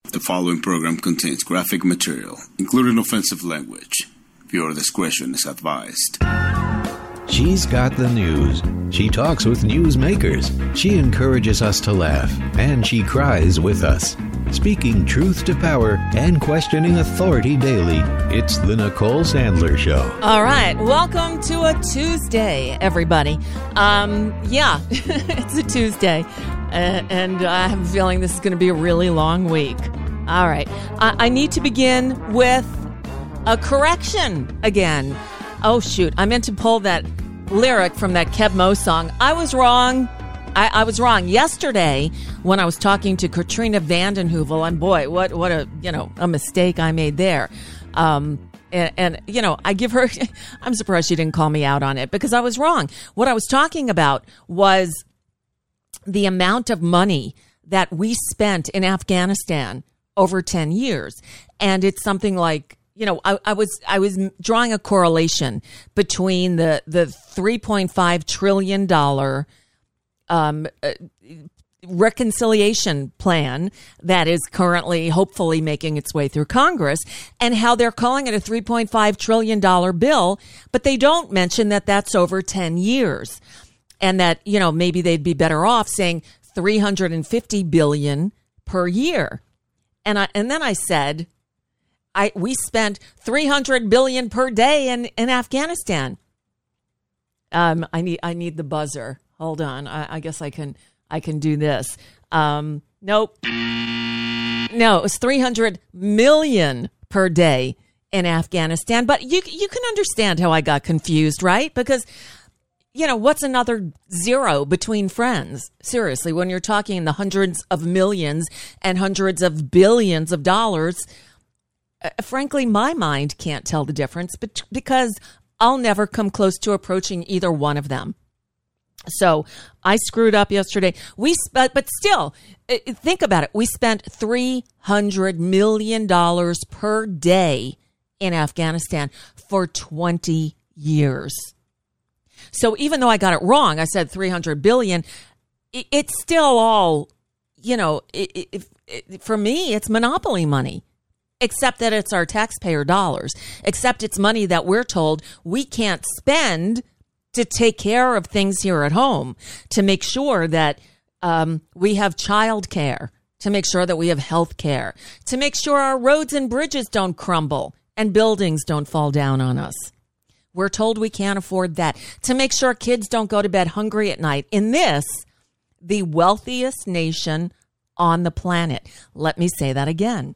The following program contains graphic material, including offensive language. Viewer discretion is advised. She's got the news. She talks with newsmakers. She encourages us to laugh, and she cries with us. Speaking truth to power and questioning authority daily, it's the Nicole Sandler Show. All right, welcome to a Tuesday, everybody. It's a Tuesday, and I have a feeling this is going to be a really long week. All right, I need to begin with a correction again. Oh, shoot, I meant to pull that lyric from that Keb Mo song. I was wrong. I was wrong yesterday when I was talking to Katrina vanden Heuvel, and boy, what a mistake I made there. And I give her, I'm surprised she didn't call me out on it because I was wrong. What I was talking about was the amount of money that we spent in Afghanistan over 10 years. And it's something like, I was drawing a correlation between the $3.5 trillion reconciliation plan that is currently hopefully making its way through Congress and how they're calling it a $3.5 trillion bill, but they don't mention that that's over 10 years and that, maybe they'd be better off saying $350 billion per year. And then I said, we spent $300 billion per day in Afghanistan. I need the buzzer. Hold on. I guess I can do this. Nope. No, it was $300 million per day in Afghanistan. But you can understand how I got confused, right? Because, what's another zero between friends? Seriously, when you're talking in the hundreds of millions and hundreds of billions of dollars, frankly, my mind can't tell the difference because I'll never come close to approaching either one of them. So I screwed up yesterday. But still, think about it. We spent $300 million per day in Afghanistan for 20 years. So even though I got it wrong, I said $300 billion. It's still all, for me, it's monopoly money. Except that it's our taxpayer dollars. Except it's money that we're told we can't spend to take care of things here at home, to make sure that we have child care, to make sure that we have health care, to make sure our roads and bridges don't crumble and buildings don't fall down on us. We're told we can't afford that, to make sure kids don't go to bed hungry at night. In this, the wealthiest nation on the planet. Let me say that again.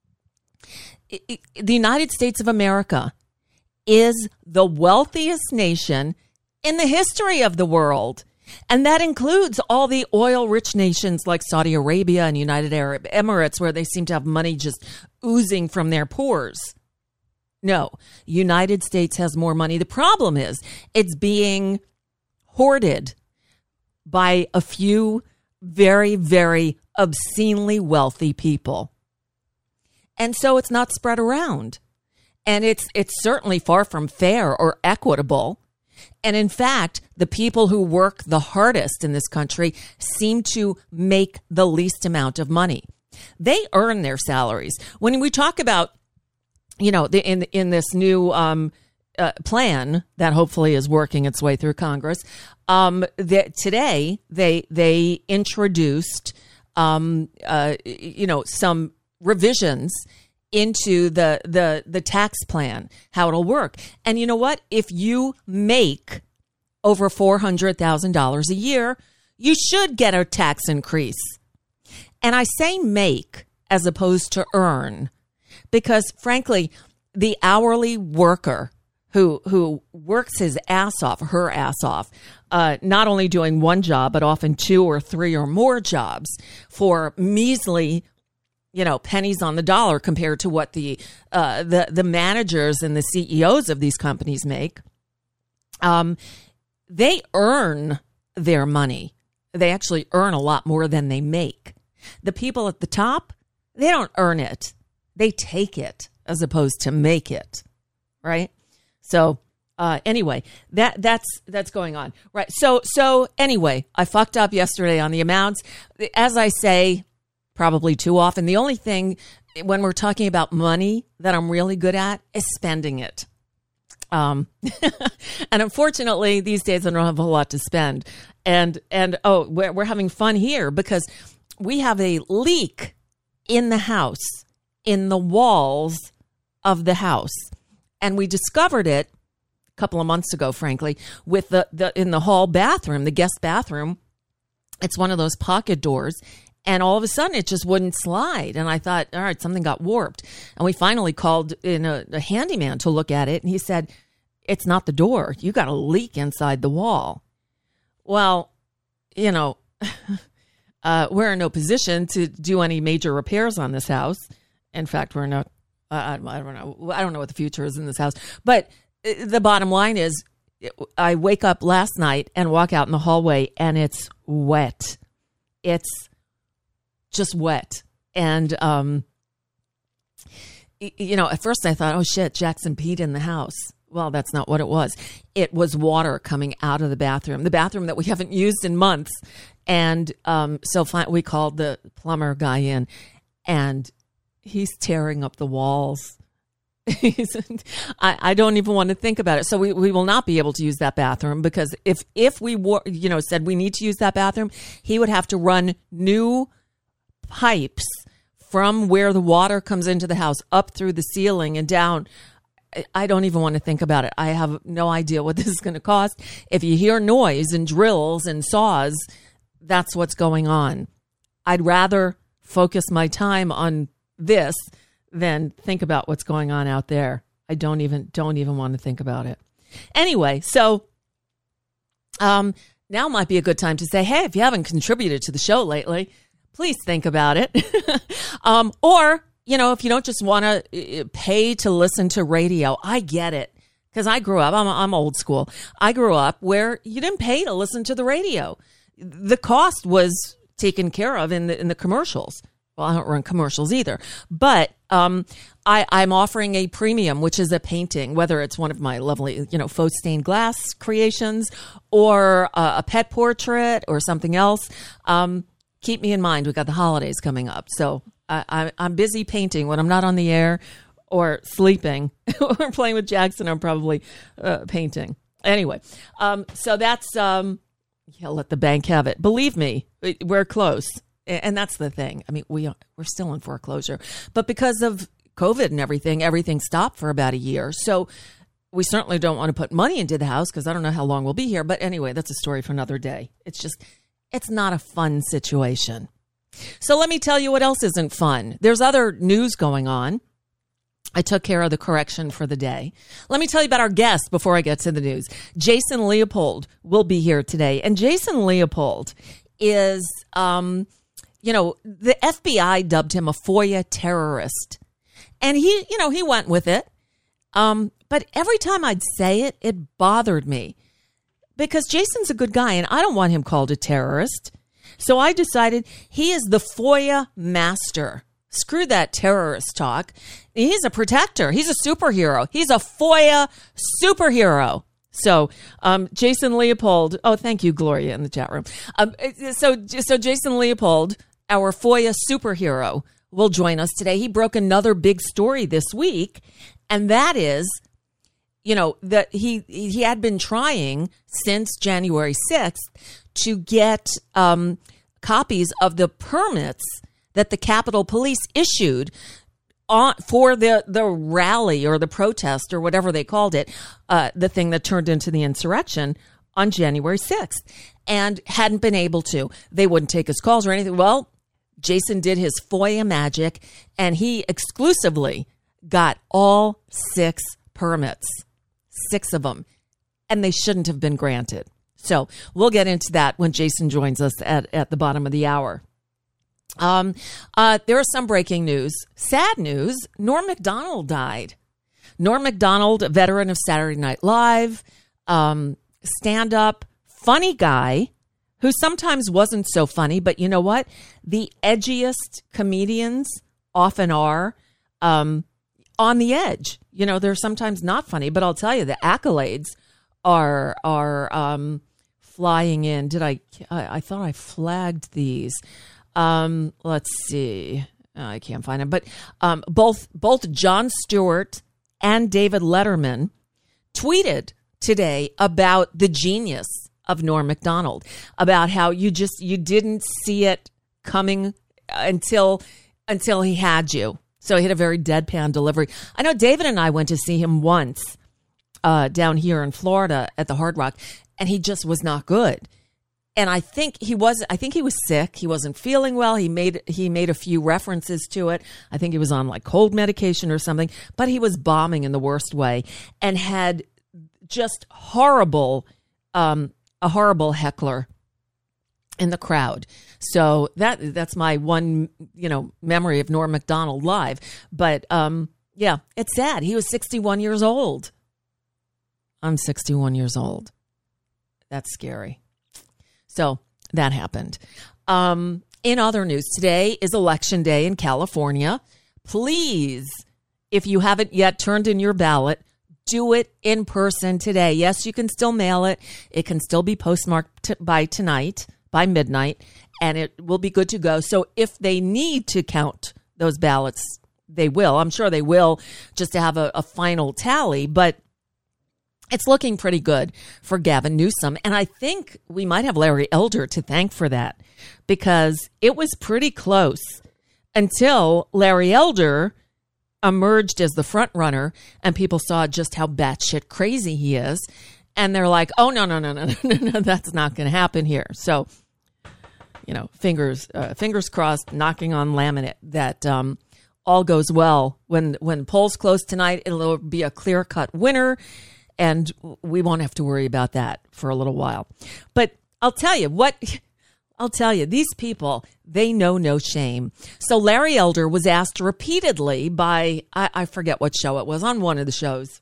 The United States of America is the wealthiest nation in the history of the world. And that includes all the oil-rich nations like Saudi Arabia and United Arab Emirates, where they seem to have money just oozing from their pores. No, United States has more money. The problem is it's being hoarded by a few very, very obscenely wealthy people. And so it's not spread around. And it's certainly far from fair or equitable. And in fact, the people who work the hardest in this country seem to make the least amount of money. They earn their salaries. When we talk about, in this new plan that hopefully is working its way through Congress, today they introduced some revisions into the tax plan, how it'll work. And you know what? If you make over $400,000 a year, you should get a tax increase. And I say make as opposed to earn, because frankly, the hourly worker who works his ass off, her ass off, not only doing one job, but often two or three or more jobs for measly pennies on the dollar compared to what the managers and the CEOs of these companies make. They earn their money. They actually earn a lot more than they make. The people at the top, they don't earn it. They take it as opposed to make it, right? So anyway, that's going on, right? So anyway, I fucked up yesterday on the amounts. As I say, probably too often. The only thing when we're talking about money that I'm really good at is spending it. And unfortunately, these days I don't have a whole lot to spend. And we're having fun here because we have a leak in the house, in the walls of the house. And we discovered it a couple of months ago, frankly, with the in the hall bathroom, the guest bathroom. It's one of those pocket doors. And all of a sudden, it just wouldn't slide. And I thought, all right, something got warped. And we finally called in a handyman to look at it. And he said, it's not the door. You got a leak inside the wall. Well, you know, we're in no position to do any major repairs on this house. In fact, we're not, I don't know. I don't know what the future is in this house. But the bottom line is, I wake up last night and walk out in the hallway and it's wet. It's just wet. And, you know, at first I thought, oh shit, Jackson peed in the house. Well, that's not what it was. It was water coming out of the bathroom that we haven't used in months. And so we called the plumber guy in and he's tearing up the walls. I don't even want to think about it. So we will not be able to use that bathroom because if we were, you know, said we need to use that bathroom, he would have to run new pipes from where the water comes into the house up through the ceiling and down. I don't even want to think about it. I have no idea what this is going to cost. If you hear noise and drills and saws, that's what's going on. I'd rather focus my time on this than think about what's going on out there. I don't even want to think about it. Anyway, so now might be a good time to say, hey, if you haven't contributed to the show lately, please think about it. Or, you know, if you don't just want to pay to listen to radio, I get it. Because I grew up, I'm old school. I grew up where you didn't pay to listen to the radio. The cost was taken care of in the commercials. Well, I don't run commercials either. But I'm offering a premium, which is a painting, whether it's one of my lovely, you know, faux stained glass creations or a pet portrait or something else. Keep me in mind. We've got the holidays coming up. So I'm busy painting when I'm not on the air or sleeping or playing with Jackson. I'm probably painting. Anyway, so that's, let the bank have it. Believe me, we're close. And that's the thing. I mean, we're still in foreclosure. But because of COVID and everything stopped for about a year. So we certainly don't want to put money into the house because I don't know how long we'll be here. But anyway, that's a story for another day. It's not a fun situation. So let me tell you what else isn't fun. There's other news going on. I took care of the correction for the day. Let me tell you about our guest before I get to the news. Jason Leopold will be here today. And Jason Leopold is, the FBI dubbed him a FOIA terrorist. And he went with it. But every time I'd say it, it bothered me. Because Jason's a good guy, and I don't want him called a terrorist. So I decided he is the FOIA master. Screw that terrorist talk. He's a protector. He's a superhero. He's a FOIA superhero. So Jason Leopold. Oh, thank you, Gloria, in the chat room. So Jason Leopold, our FOIA superhero, will join us today. He broke another big story this week, and that is, that he had been trying since January 6th to get copies of the permits that the Capitol Police issued for the rally or the protest or whatever they called it, the thing that turned into the insurrection on January 6th, and hadn't been able to. They wouldn't take his calls or anything. Well, Jason did his FOIA magic, and he exclusively got all 6 permits. 6 of them, and they shouldn't have been granted. So we'll get into that when Jason joins us at the bottom of the hour. There is some breaking news. Sad news. Norm Macdonald died. Norm Macdonald, a veteran of Saturday Night Live, stand-up, funny guy who sometimes wasn't so funny, but you know what? The edgiest comedians often are on the edge. They're sometimes not funny, but I'll tell you, the accolades are flying in. I thought I flagged these. Let's see. I can't find him. But both Jon Stewart and David Letterman tweeted today about the genius of Norm Macdonald, about how you didn't see it coming until he had you. So he had a very deadpan delivery. I know David and I went to see him once down here in Florida at the Hard Rock, and he just was not good. And I think he was sick. He wasn't feeling well. He made a few references to it. I think he was on like cold medication or something, but he was bombing in the worst way and had just a horrible heckler in the crowd. So that's my one, memory of Norm Macdonald live. But yeah, it's sad. He was 61 years old. I'm 61 years old. That's scary. So that happened. In other news, today is Election Day in California. Please, if you haven't yet turned in your ballot, do it in person today. Yes, you can still mail it. It can still be postmarked by tonight, by midnight, and it will be good to go. So if they need to count those ballots, they will. I'm sure they will, just to have a final tally. But it's looking pretty good for Gavin Newsom. And I think we might have Larry Elder to thank for that, because it was pretty close until Larry Elder emerged as the front runner and people saw just how batshit crazy he is. And they're like, oh, no, that's not going to happen here. So, fingers crossed, knocking on laminate that all goes well. When polls close tonight, it'll be a clear-cut winner, and we won't have to worry about that for a little while. But I'll tell you, these people, they know no shame. So Larry Elder was asked repeatedly by, I forget what show it was, on one of the shows,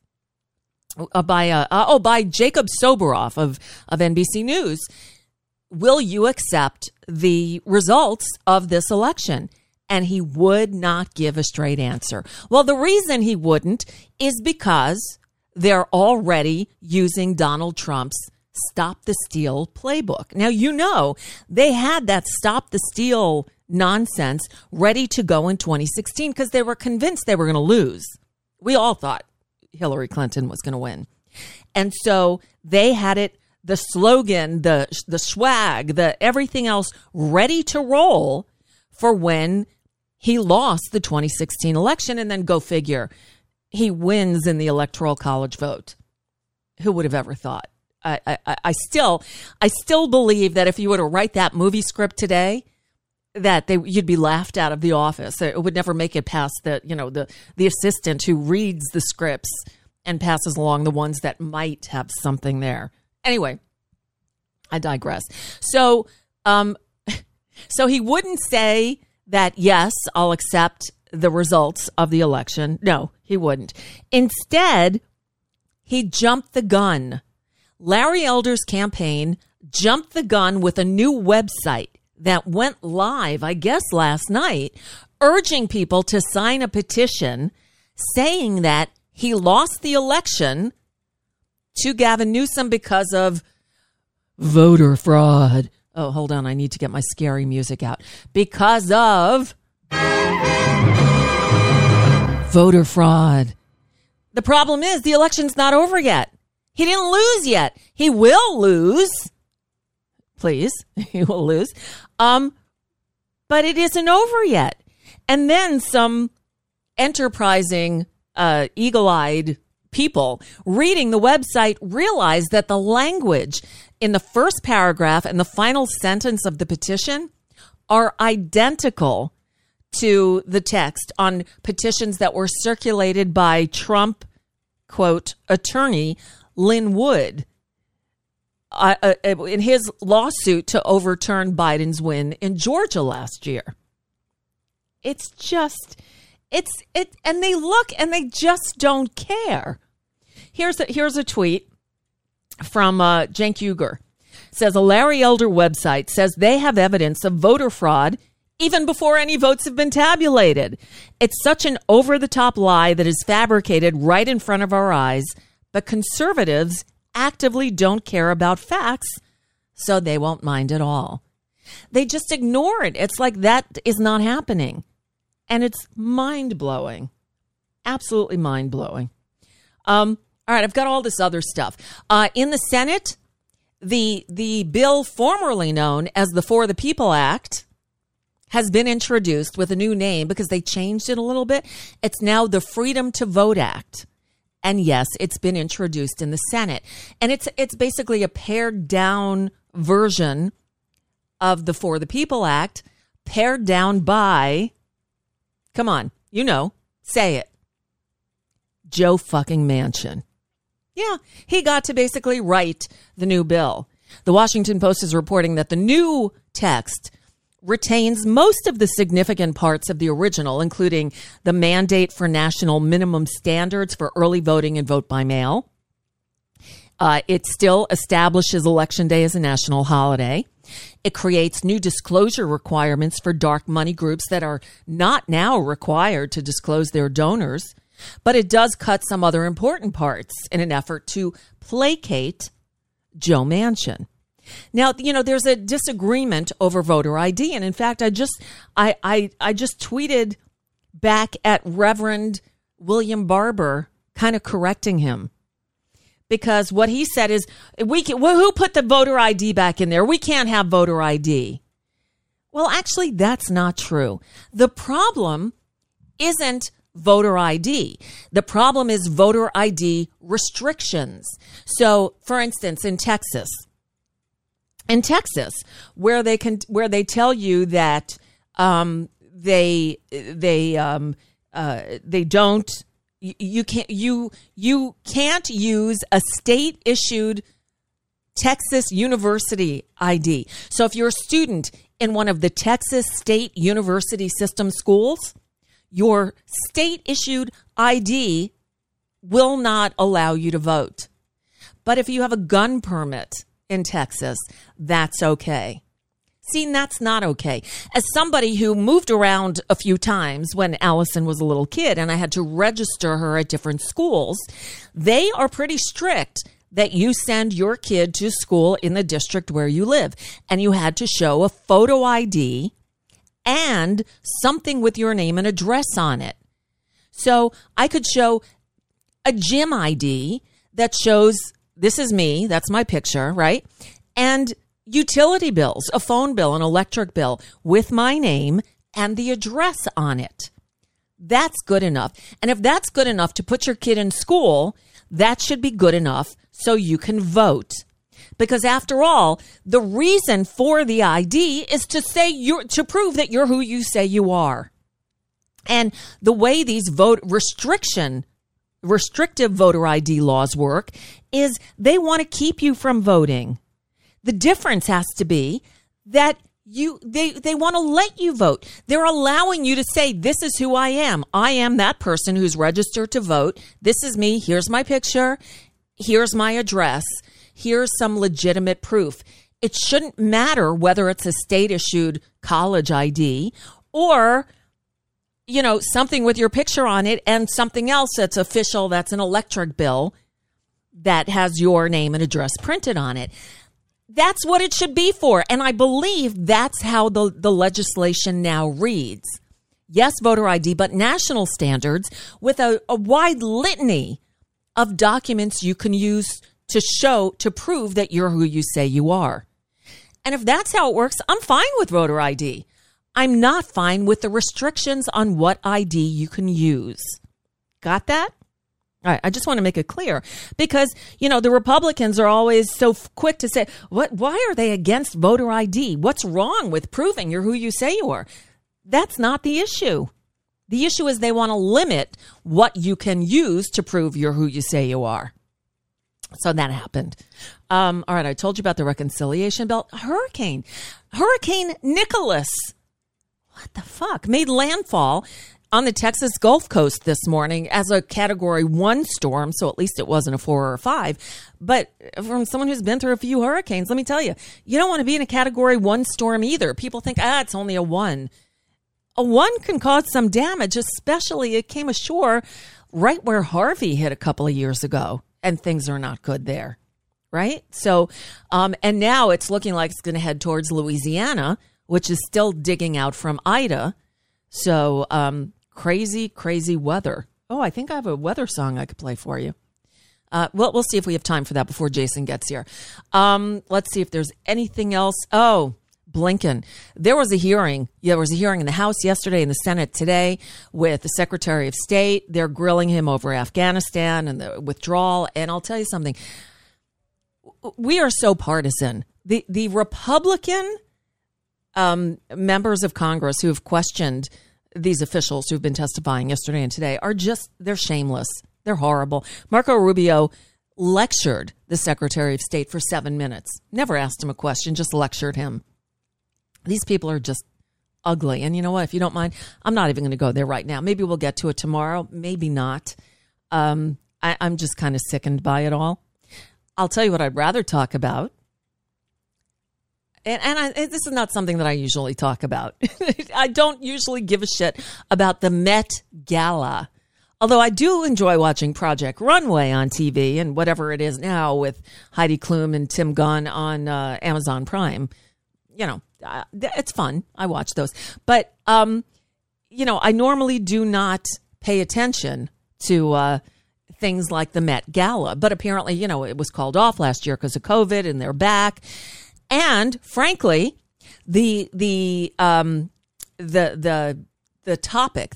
by Jacob Soboroff of NBC News, will you accept the results of this election? And he would not give a straight answer. Well, the reason he wouldn't is because they're already using Donald Trump's Stop the Steal playbook. Now, they had that Stop the Steal nonsense ready to go in 2016 because they were convinced they were going to lose. We all thought Hillary Clinton was going to win. And so they had it, the slogan, the swag, the everything else ready to roll for when he lost the 2016 election. And then go figure, he wins in the Electoral College vote. Who would have ever thought? I still believe that if you were to write that movie script today, that you'd be laughed out of the office. It would never make it past the assistant who reads the scripts and passes along the ones that might have something there. Anyway, I digress. So he wouldn't say that, yes, I'll accept the results of the election. No, he wouldn't. Instead, he jumped the gun. Larry Elder's campaign jumped the gun with a new website that went live, I guess, last night, urging people to sign a petition saying that he lost the election to Gavin Newsom because of voter fraud. Oh, hold on. I need to get my scary music out. Because of voter fraud. The problem is the election's not over yet. He didn't lose yet. He will lose. Please, he will lose. But it isn't over yet. And then some enterprising, eagle-eyed people reading the website realize that the language in the first paragraph and the final sentence of the petition are identical to the text on petitions that were circulated by Trump, quote, attorney Lynn Wood in his lawsuit to overturn Biden's win in Georgia last year. It's just, and they look and they just don't care. Here's a tweet from Cenk Uygur. It says a Larry Elder website says they have evidence of voter fraud even before any votes have been tabulated. It's such an over-the-top lie that is fabricated right in front of our eyes, but conservatives actively don't care about facts, so they won't mind at all. They just ignore it. It's like that is not happening. And it's mind-blowing. Absolutely mind-blowing. All right, I've got all this other stuff. In the Senate, the bill formerly known as the For the People Act has been introduced with a new name because they changed it a little bit. It's now the Freedom to Vote Act. And yes, it's been introduced in the Senate. And it's basically a pared down version of the For the People Act, pared down by, come on, say it, Joe fucking Manchin. Yeah, he got to basically write the new bill. The Washington Post is reporting that the new text retains most of the significant parts of the original, including the mandate for national minimum standards for early voting and vote by mail. It still establishes Election Day as a national holiday. It creates new disclosure requirements for dark money groups that are not now required to disclose their donors. But it does cut some other important parts in an effort to placate Joe Manchin. Now, there's a disagreement over voter ID. And in fact, I just tweeted back at Reverend William Barber, kind of correcting him. Because what he said is, who put the voter ID back in there? We can't have voter ID. Well, actually, that's not true. The problem isn't voter ID. The problem is voter ID restrictions. So, for instance, in Texas, where they tell you that you can't use a state issued Texas University ID. So if you're a student in one of the Texas State University System schools, your state-issued ID will not allow you to vote. But if you have a gun permit in Texas, that's okay. See, that's not okay. As somebody who moved around a few times when Allison was a little kid and I had to register her at different schools, they are pretty strict that you send your kid to school in the district where you live. And you had to show a photo ID and something with your name and address on it. So I could show a gym ID that shows this is me, that's my picture, right? And utility bills, a phone bill, an electric bill with my name and the address on it. That's good enough. And if that's good enough to put your kid in school, that should be good enough so you can vote. Because after all, the reason for the ID is to prove that you're who you say you are. And the way these restrictive voter ID laws work is they want to keep you from voting. The difference has to be that they want to let you vote. They're allowing you to say, this is who I am. I am that person who's registered to vote. This is me. Here's my picture. Here's my address. Here's some legitimate proof. It shouldn't matter whether it's a state-issued college ID or, something with your picture on it and something else that's official, that's an electric bill that has your name and address printed on it. That's what it should be for. And I believe that's how the legislation now reads. Yes, voter ID, but national standards with a wide litany of documents you can use to prove that you're who you say you are. And if that's how it works, I'm fine with voter ID. I'm not fine with the restrictions on what ID you can use. Got that? All right, I just want to make it clear because, the Republicans are always so quick to say, why are they against voter ID? What's wrong with proving you're who you say you are? That's not the issue. The issue is they want to limit what you can use to prove you're who you say you are. So that happened. All right, I told you about the reconciliation bill. Hurricane Nicholas, what the fuck, made landfall on the Texas Gulf Coast this morning as a Category 1 storm, so at least it wasn't a 4 or a 5. But from someone who's been through a few hurricanes, let me tell you, you don't want to be in a Category 1 storm either. People think, it's only a 1. A 1 can cause some damage, especially it came ashore right where Harvey hit a couple of years ago, and things are not good there, right? So, and now it's looking like it's going to head towards Louisiana, which is still digging out from Ida. So crazy, crazy weather. Oh, I think I have a weather song I could play for you. We'll see if we have time for that before Jason gets here. Let's see if there's anything else. Oh, Blinken. There was a hearing. There was a hearing in the House yesterday, in the Senate today, with the Secretary of State. They're grilling him over Afghanistan and the withdrawal. And I'll tell you something. We are so partisan. The Republican members of Congress who have questioned these officials who've been testifying yesterday and today are they're shameless. They're horrible. Marco Rubio lectured the Secretary of State for 7 minutes. Never asked him a question, just lectured him. These people are just ugly. And you know what? If you don't mind, I'm not even going to go there right now. Maybe we'll get to it tomorrow. Maybe not. I'm just kind of sickened by it all. I'll tell you what I'd rather talk about. And this is not something that I usually talk about. I don't usually give a shit about the Met Gala. Although I do enjoy watching Project Runway on TV and whatever it is now with Heidi Klum and Tim Gunn on Amazon Prime. You know, it's fun. I watch those. But, you know, I normally do not pay attention to things like the Met Gala. But apparently, you know, it was called off last year because of COVID and they're back. And frankly, the topic,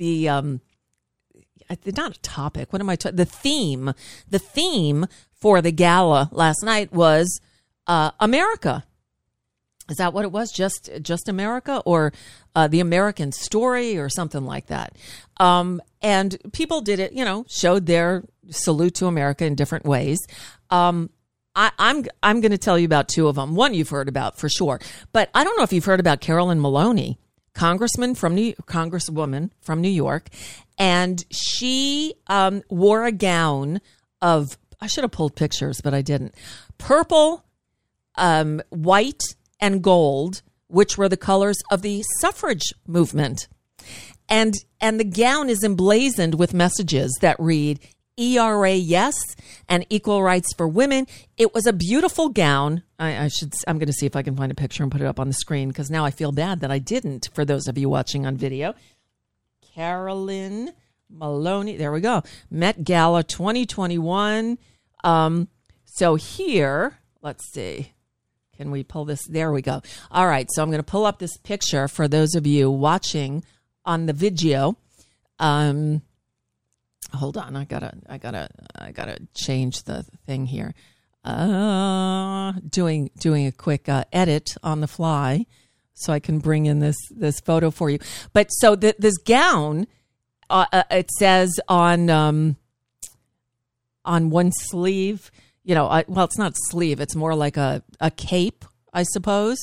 not a topic. What am I talking? The theme for the gala last night was America. Is that what it was? Just America, or the American story, or something like that. And people did it, you know, showed their salute to America in different ways. I'm going to tell you about two of them. One you've heard about for sure, but I don't know if you've heard about Carolyn Maloney, congresswoman from New York, and she wore a gown of, I should have pulled pictures, but I didn't. Purple, white, and gold, which were the colors of the suffrage movement, and the gown is emblazoned with messages that read ERA yes and equal rights for women. It was a beautiful gown. I'm going to see if I can find a picture and put it up on the screen because now I feel bad that I didn't, for those of you watching on video. Carolyn Maloney. There we go. Met Gala 2021. So here, let's see. Can we pull this? There we go. All right. So I'm going to pull up this picture for those of you watching on the video. Hold on, I gotta change the thing here. Doing a quick edit on the fly, so I can bring in this photo for you. But so this gown, it says on one sleeve, you know, well, it's not sleeve, it's more like a cape, I suppose.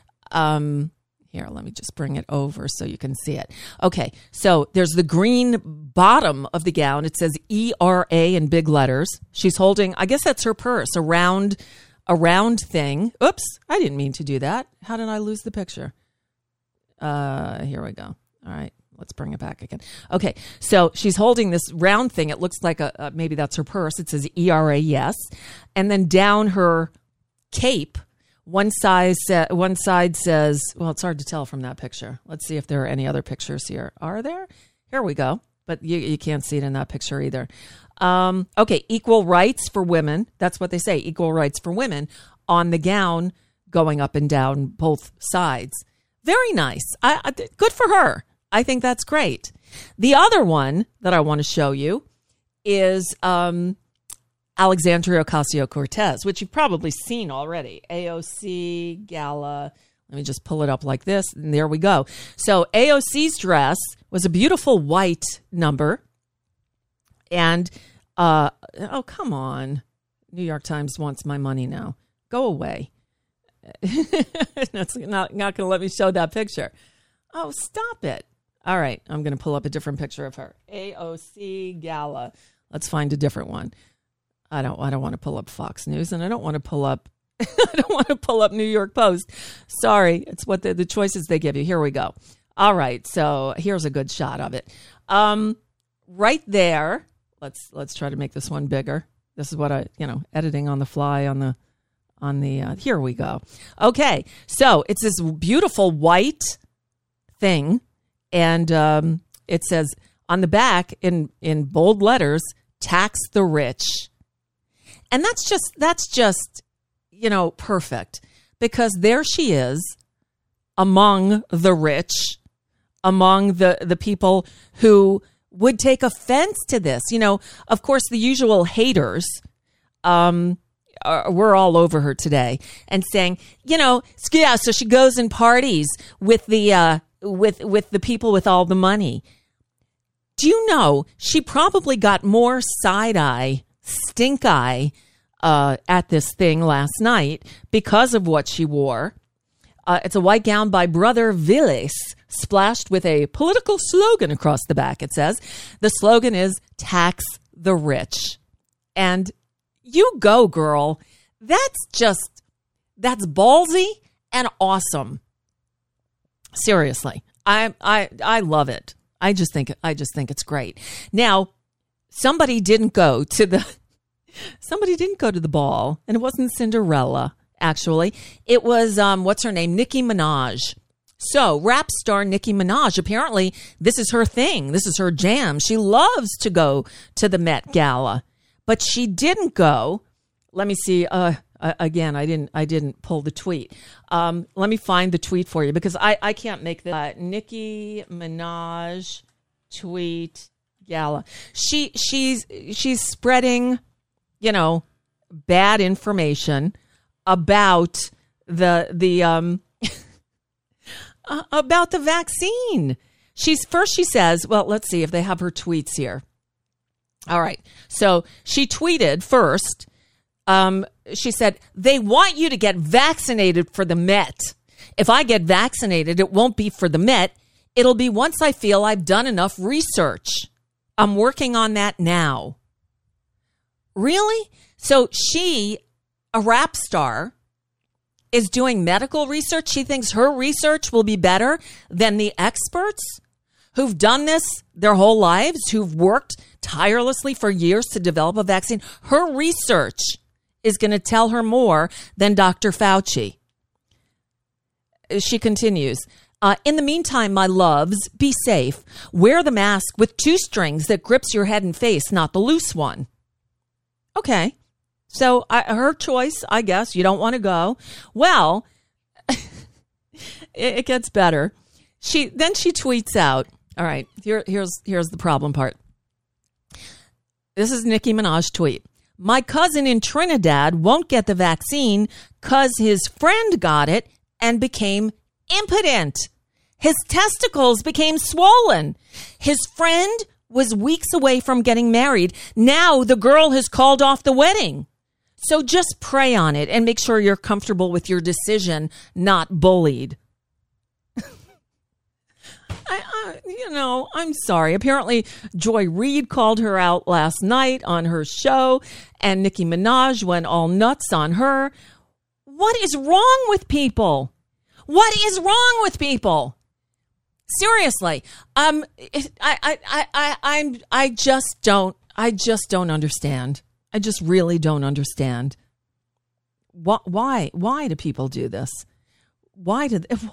Here, let me just bring it over so you can see it. Okay, so there's the green bottom of the gown. It says ERA in big letters. She's holding, I guess that's her purse, a round thing. Oops, I didn't mean to do that. How did I lose the picture? Here we go. All right, let's bring it back again. Okay, so she's holding this round thing. It looks like maybe that's her purse. It says ERA yes. And then down her cape, one side says, well, it's hard to tell from that picture. Let's see if there are any other pictures here. Are there? Here we go. But you can't see it in that picture either. Okay, equal rights for women. That's what they say, equal rights for women on the gown going up and down both sides. Very nice. Good for her. I think that's great. The other one that I want to show you is Alexandria Ocasio-Cortez, which you've probably seen already. AOC Gala. Let me just pull it up like this, and there we go. So AOC's dress was a beautiful white number. And, oh, come on. New York Times wants my money now. Go away. That's not going to let me show that picture. Oh, stop it. All right, I'm going to pull up a different picture of her. AOC Gala. Let's find a different one. I don't want to pull up Fox News, and I don't want to pull up New York Post. Sorry, it's what the choices they give you. Here we go. All right, so here's a good shot of it. Right there. Let's try to make this one bigger. This is what editing on the fly on here we go. Okay, so it's this beautiful white thing, and it says on the back in bold letters, "Tax the rich," and that's just perfect, because there she is among the rich, among the people who would take offense to this. Of course, the usual haters we're all over her today and saying, so she goes and parties with the with the people with all the money. Do you know she probably got more side eye, stink eye at this thing last night because of what she wore? It's a white gown by Brother Willis, splashed with a political slogan across the back. It says, the slogan is "Tax the rich." And you go, girl. That's ballsy and awesome. Seriously. I love it. I just think it's great. Now, somebody didn't go to the ball, and it wasn't Cinderella. Actually, it was, what's her name? Nicki Minaj. So rap star Nicki Minaj, apparently this is her thing. This is her jam. She loves to go to the Met Gala, but she didn't go. Let me see. Again, I didn't pull the tweet. Let me find the tweet for you, because I can't make that. Nicki Minaj tweet gala. She's spreading, bad information about the about the vaccine. She says, well, let's see if they have her tweets here. All right. So she tweeted first. She said, they want you to get vaccinated for the Met. If I get vaccinated, it won't be for the Met. It'll be once I feel I've done enough research. I'm working on that now. Really? So she, a rap star, is doing medical research. She thinks her research will be better than the experts who've done this their whole lives, who've worked tirelessly for years to develop a vaccine. Her research is going to tell her more than Dr. Fauci. She continues, in the meantime, my loves, be safe. Wear the mask with 2 strings that grips your head and face, not the loose one. Okay. So her choice, I guess. You don't want to go. Well, it gets better. Then she tweets out. All right, here's the problem part. This is Nicki Minaj tweet. My cousin in Trinidad won't get the vaccine because his friend got it and became impotent. His testicles became swollen. His friend was weeks away from getting married. Now the girl has called off the wedding. So just pray on it and make sure you're comfortable with your decision, not bullied. I'm sorry. Apparently, Joy Reid called her out last night on her show, and Nicki Minaj went all nuts on her. What is wrong with people? What is wrong with people? Seriously, I just don't understand. I just really don't understand. Why do people do this? Why?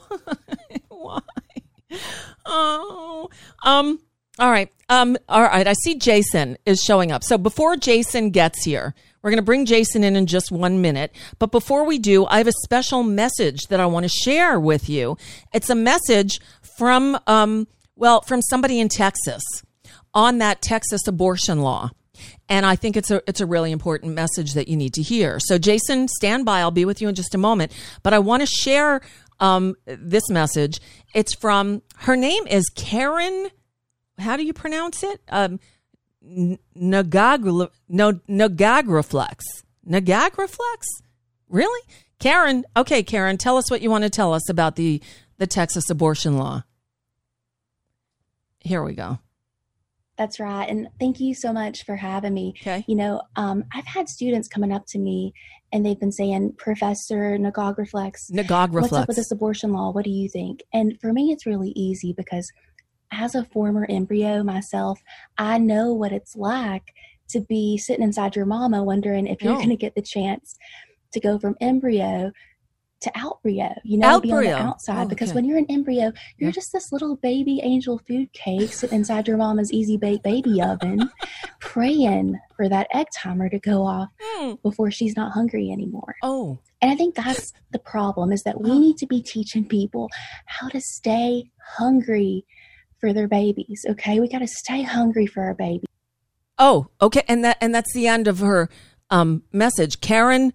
Oh, all right. I see Jason is showing up. So before Jason gets here, we're going to bring Jason in just 1 minute. But before we do, I have a special message that I want to share with you. It's a message from somebody in Texas on that Texas abortion law. And I think it's a really important message that you need to hear. So Jason, stand by. I'll be with you in just a moment. But I want to share this message. It's from, her name is Karen. How do you pronounce it? Nagagraflex. Nagagraflex? Really? Karen. Okay, Karen, tell us what you want to tell us about the Texas abortion law. Here we go. That's right. And thank you so much for having me. Okay. I've had students coming up to me and they've been saying, Professor Nagagraflex, what's up with this abortion law? What do you think? And for me, it's really easy because as a former embryo myself, I know what it's like to be sitting inside your mama wondering if you're going to get the chance to go from embryo to outbryo, be on the outside. Because when you're an embryo, you're just this little baby angel food cake sitting inside your mama's easy bake baby oven, praying for that egg timer to go off before she's not hungry anymore. Oh. And I think that's the problem, is that we need to be teaching people how to stay hungry for their babies. Okay. We got to stay hungry for our baby. Oh, okay. And that's the end of her message. Karen,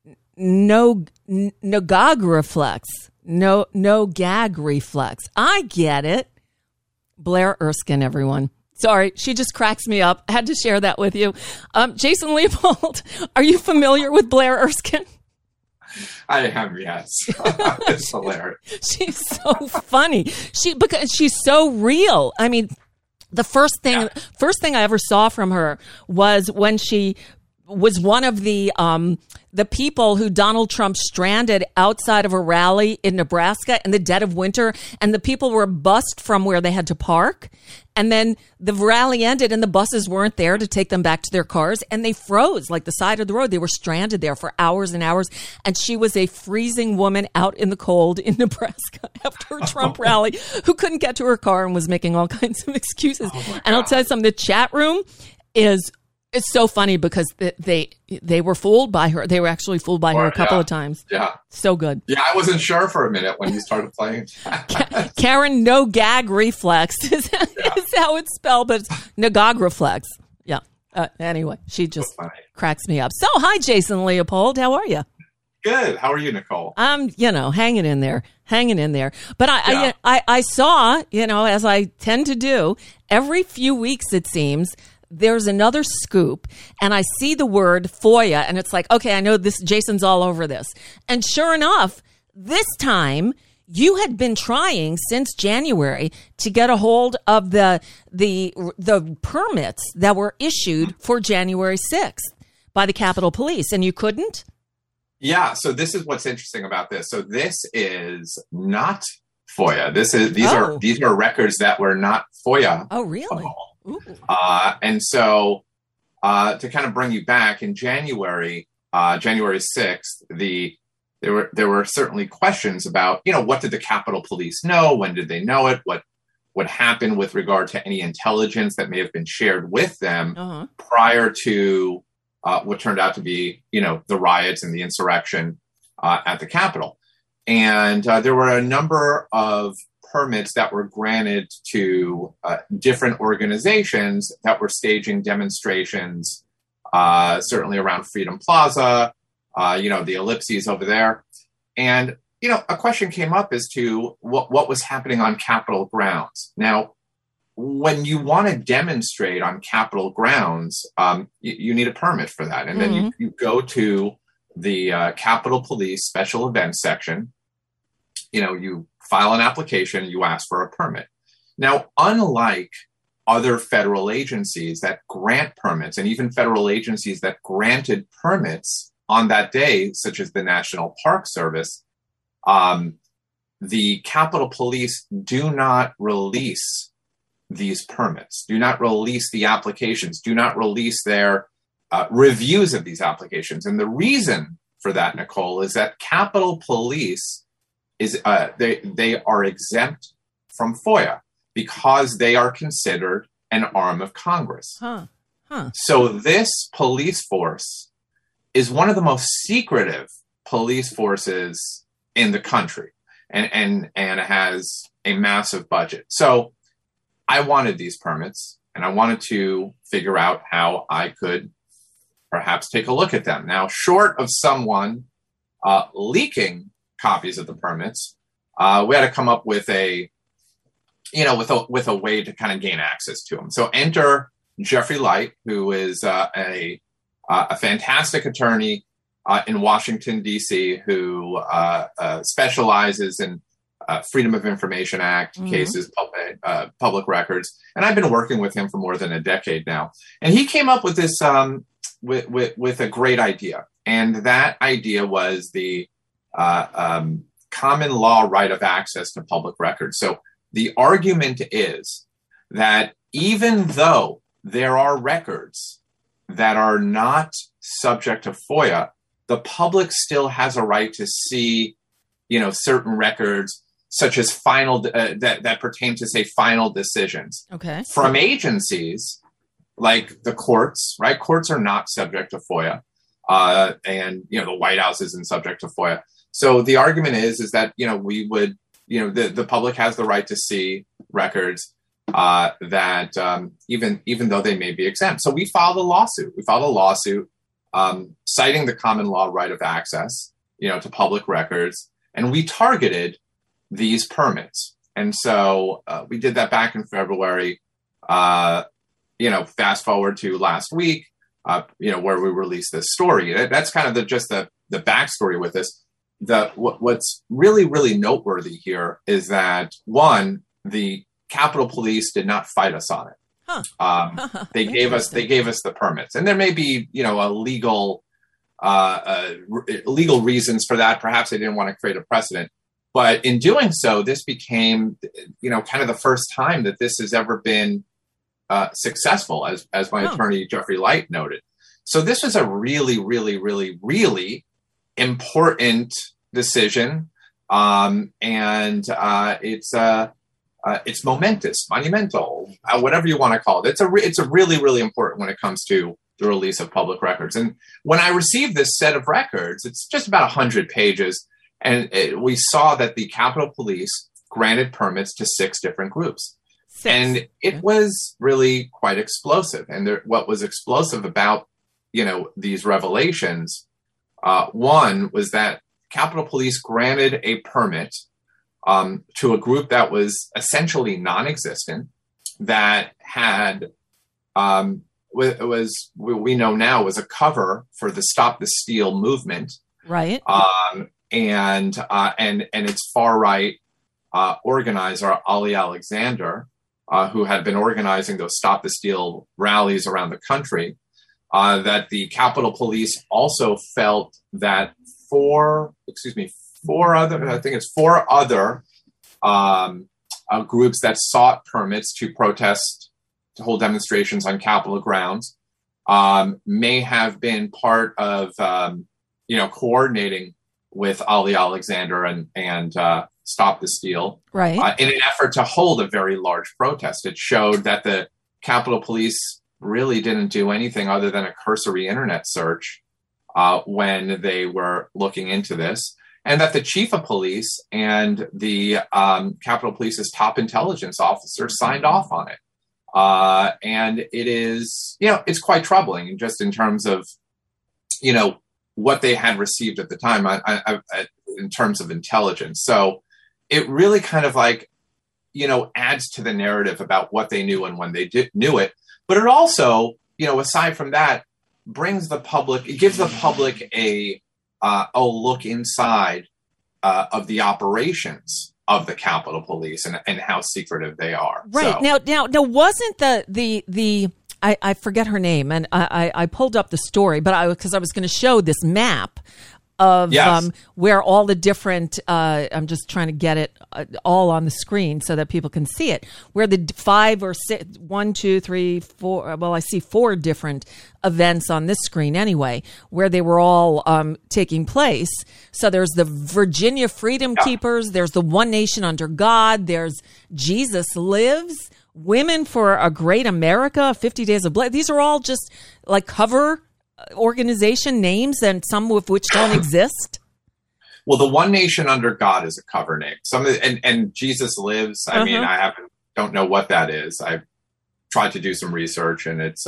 no gag reflex. No gag reflex. I get it. Blair Erskine, everyone. Sorry, she just cracks me up. I had to share that with you. Jason Leopold, are you familiar with Blair Erskine? I am, yes. It's hilarious. She's so funny. Because she's so real. I mean, the first thing I ever saw from her was when she was one of the people who Donald Trump stranded outside of a rally in Nebraska in the dead of winter, and the people were bussed from where they had to park. And then the rally ended and the buses weren't there to take them back to their cars, and they froze like the side of the road. They were stranded there for hours and hours. And she was a freezing woman out in the cold in Nebraska after a Trump rally who couldn't get to her car and was making all kinds of excuses. And I'll tell you something, the chat room it's so funny because they were fooled by her. They were actually fooled by her a couple of times. Yeah. So good. Yeah, I wasn't sure for a minute when you started playing. Karen, no gag reflex is how it's spelled, but it's nagog reflex. Yeah. Anyway, she just cracks me up. So, hi, Jason Leopold. How are you? Good. How are you, Nicole? Hanging in there. But I saw, as I tend to do, every few weeks, it seems, there's another scoop, and I see the word FOIA, and it's like, okay, I know this. Jason's all over this. And sure enough, this time you had been trying since January to get a hold of the permits that were issued for January 6th by the Capitol Police, and you couldn't? Yeah. So this is what's interesting about this. So this is not FOIA. These are records that were not FOIA. Oh, really? And so to kind of bring you back, in January 6th, there were certainly questions about, what did the Capitol Police know? When did they know it? What happened with regard to any intelligence that may have been shared with them prior to what turned out to be, the riots and the insurrection at the Capitol. And there were a number of permits that were granted to different organizations that were staging demonstrations, certainly around Freedom Plaza, the ellipses over there. And, a question came up as to what was happening on Capitol grounds. Now, when you want to demonstrate on Capitol grounds, you need a permit for that. And then you go to the Capitol Police Special Events section. You file an application, you ask for a permit. Now, unlike other federal agencies that grant permits, and even federal agencies that granted permits on that day, such as the National Park Service, the Capitol Police do not release these permits, do not release the applications, do not release their reviews of these applications. And the reason for that, Nicole, is that Capitol Police they are exempt from FOIA because they are considered an arm of Congress. So this police force is one of the most secretive police forces in the country, and it has a massive budget. So I wanted these permits, and I wanted to figure out how I could perhaps take a look at them. Now, short of someone leaking copies of the permits, we had to come up with a way to kind of gain access to them. So enter Jeffrey Light, who is a fantastic attorney in Washington, D.C., who specializes in Freedom of Information Act cases, public records. And I've been working with him for more than a decade now. And he came up with this with a great idea. And that idea was the common law right of access to public records. So the argument is that even though there are records that are not subject to FOIA, the public still has a right to see, certain records, such as that pertain to, say, final decisions. Okay. From agencies like the courts, right? Courts are not subject to FOIA. And the White House isn't subject to FOIA. So the argument is that, we would, the public has the right to see records that even though they may be exempt. So we filed a lawsuit. Citing the common law right of access, to public records, and we targeted these permits. And so we did that back in February. Fast forward to last week, where we released this story. That's kind of the backstory with this. What's really, really noteworthy here is that, one, the Capitol Police did not fight us on it. Huh. They gave us the permits, and there may be a legal reasons for that. Perhaps they didn't want to create a precedent, but in doing so, this became kind of the first time that this has ever been successful, as my attorney Jeffrey Light noted. So this was a really, really, really, really important decision, and it's momentous, monumental, whatever you want to call it. It's a really, really important when it comes to the release of public records. And when I received this set of records, it's just about 100 pages, and we saw that the Capitol Police granted permits to 6 different groups. And it was really quite explosive. And what was explosive about, these revelations, one was that Capitol Police granted a permit to a group that was essentially non-existent, that had, we know now, was a cover for the Stop the Steal movement. Right. And its far-right organizer, Ali Alexander, who had been organizing those Stop the Steal rallies around the country, that the Capitol Police also felt that four other groups that sought permits to protest, to hold demonstrations on Capitol grounds, may have been part of, coordinating with Ali Alexander and Stop the Steal, right? In an effort to hold a very large protest. It showed that the Capitol Police really didn't do anything other than a cursory internet search when they were looking into this, and that the chief of police and the Capitol Police's top intelligence officer signed off on it. And it is, it's quite troubling, just in terms of, what they had received at the time in terms of intelligence. So it really kind of adds to the narrative about what they knew and when they knew it. But it also, aside from that, gives the public a look inside of the operations of the Capitol Police and how secretive they are. Right. So. Now, wasn't the I forget her name, and I pulled up the story, but because I was going to show this map of where all the different, I'm just trying to get it all on the screen so that people can see it, where the 5 or 6, 1, 2, 3, 4, well, I see 4 different events on this screen anyway, where they were all taking place. So there's the Virginia Freedom Keepers, there's the One Nation Under God, there's Jesus Lives, Women for a Great America, 50 Days of Blood. These are all just like cover organization names, and some of which don't exist. Well, the One Nation Under God is a cover name. And Jesus Lives. I mean, don't know what that is. I've tried to do some research, and it's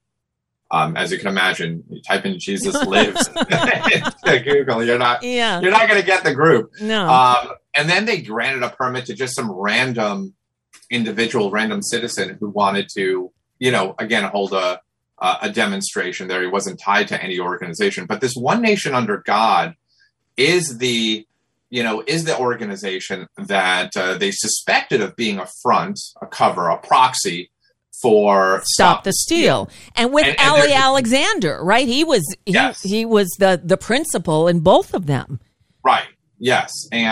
as you can imagine, you type in Jesus Lives into Google, you're not going to get the group. No. And then they granted a permit to just some random citizen who wanted to, again, hold a demonstration there. He wasn't tied to any organization, but this One Nation Under God is the organization that they suspected of being a front, a cover, a proxy for Stop the Steal. And with Ali Alexander, right? He was the principal in both of them. Right. Yes.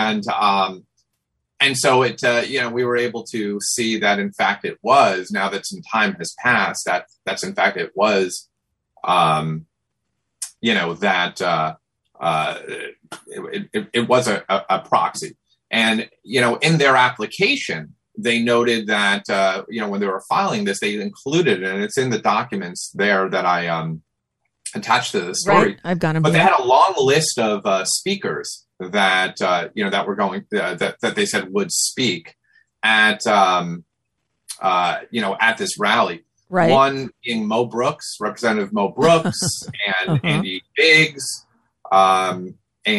And so it, we were able to see that, in fact, it was, now that some time has passed, that's in fact, it was, it was a proxy. And, in their application, they noted that, when they were filing this, they included it, and it's in the documents there that I attached to the story. Right. I've got them. But they had a long list of speakers that, that were going, that they said would speak at, at this rally. Right. One being Mo Brooks, Representative Mo Brooks, and Andy Biggs. When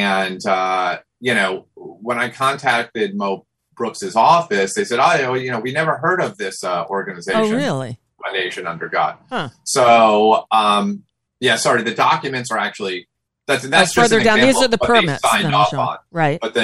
I contacted Mo Brooks's office, they said, we never heard of this organization. Oh, really? One Nation Under God. Huh. So, the documents are actually, that's further down. These are the permits signed off on. Right. But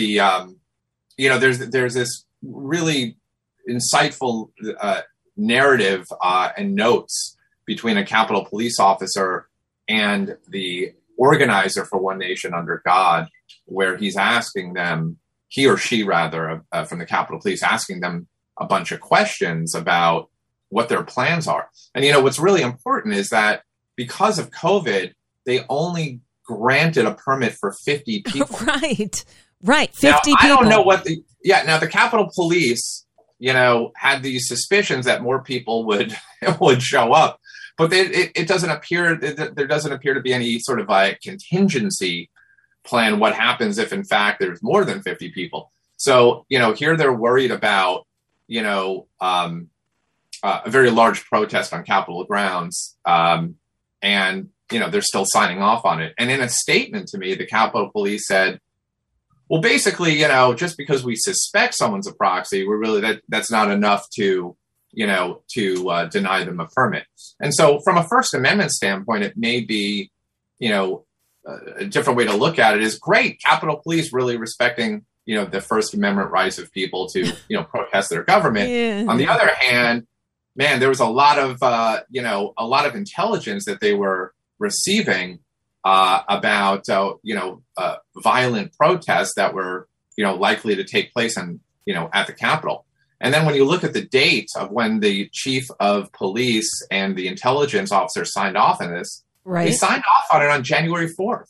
there's this really insightful narrative and notes between a Capitol Police officer and the organizer for One Nation Under God, where he's asking them, he or she rather, from the Capitol Police, asking them a bunch of questions about what their plans are. And, what's really important is that because of COVID, they only granted a permit for 50 people. Right. 50 now, people. I don't know what now the Capitol Police, had these suspicions that more people would show up. But it doesn't appear, there doesn't appear to be any sort of a contingency plan. What happens if, in fact, there's more than 50 people? So, here they're worried about, a very large protest on Capitol grounds. And, they're still signing off on it. And in a statement to me, the Capitol Police said, well, basically, just because we suspect someone's a proxy, we're really, that's not enough to deny them a permit. And so from a First Amendment standpoint, it may be, a different way to look at it is great. Capitol Police really respecting, the First Amendment rights of people to, protest their government. Yeah. On the other hand, man, there was a lot of intelligence that they were receiving about, violent protests that were, likely to take place at the Capitol. And then when you look at the date of when the chief of police and the intelligence officer signed off on this, right. They signed off on it on January 4th,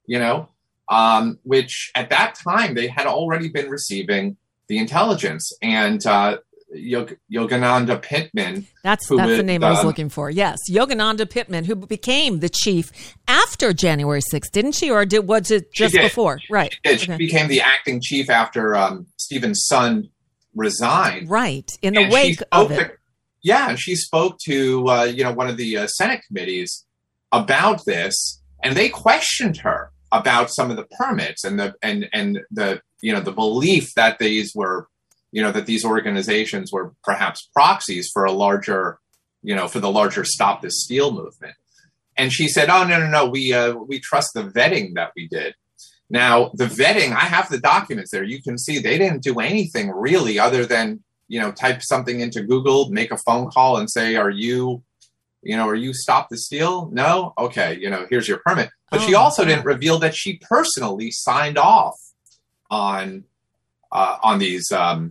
which at that time they had already been receiving the intelligence. And Yogananda Pittman. That's the name I was looking for. Yes. Yogananda Pittman, who became the chief after January 6th, didn't she? Or was it just before? Right. She did. Okay. She became the acting chief after Stephen Sund resigned. Right. In the wake of it. And she spoke to, one of the Senate committees about this, and they questioned her about some of the permits and the belief that these were, that these organizations were perhaps proxies for a larger, for the larger Stop the Steal movement. And she said, oh, no, we trust the vetting that we did. Now, the vetting, I have the documents there. You can see they didn't do anything really other than, type something into Google, make a phone call and say, are you Stop the Steal? No? Okay, here's your permit. But she also didn't reveal that she personally signed off on these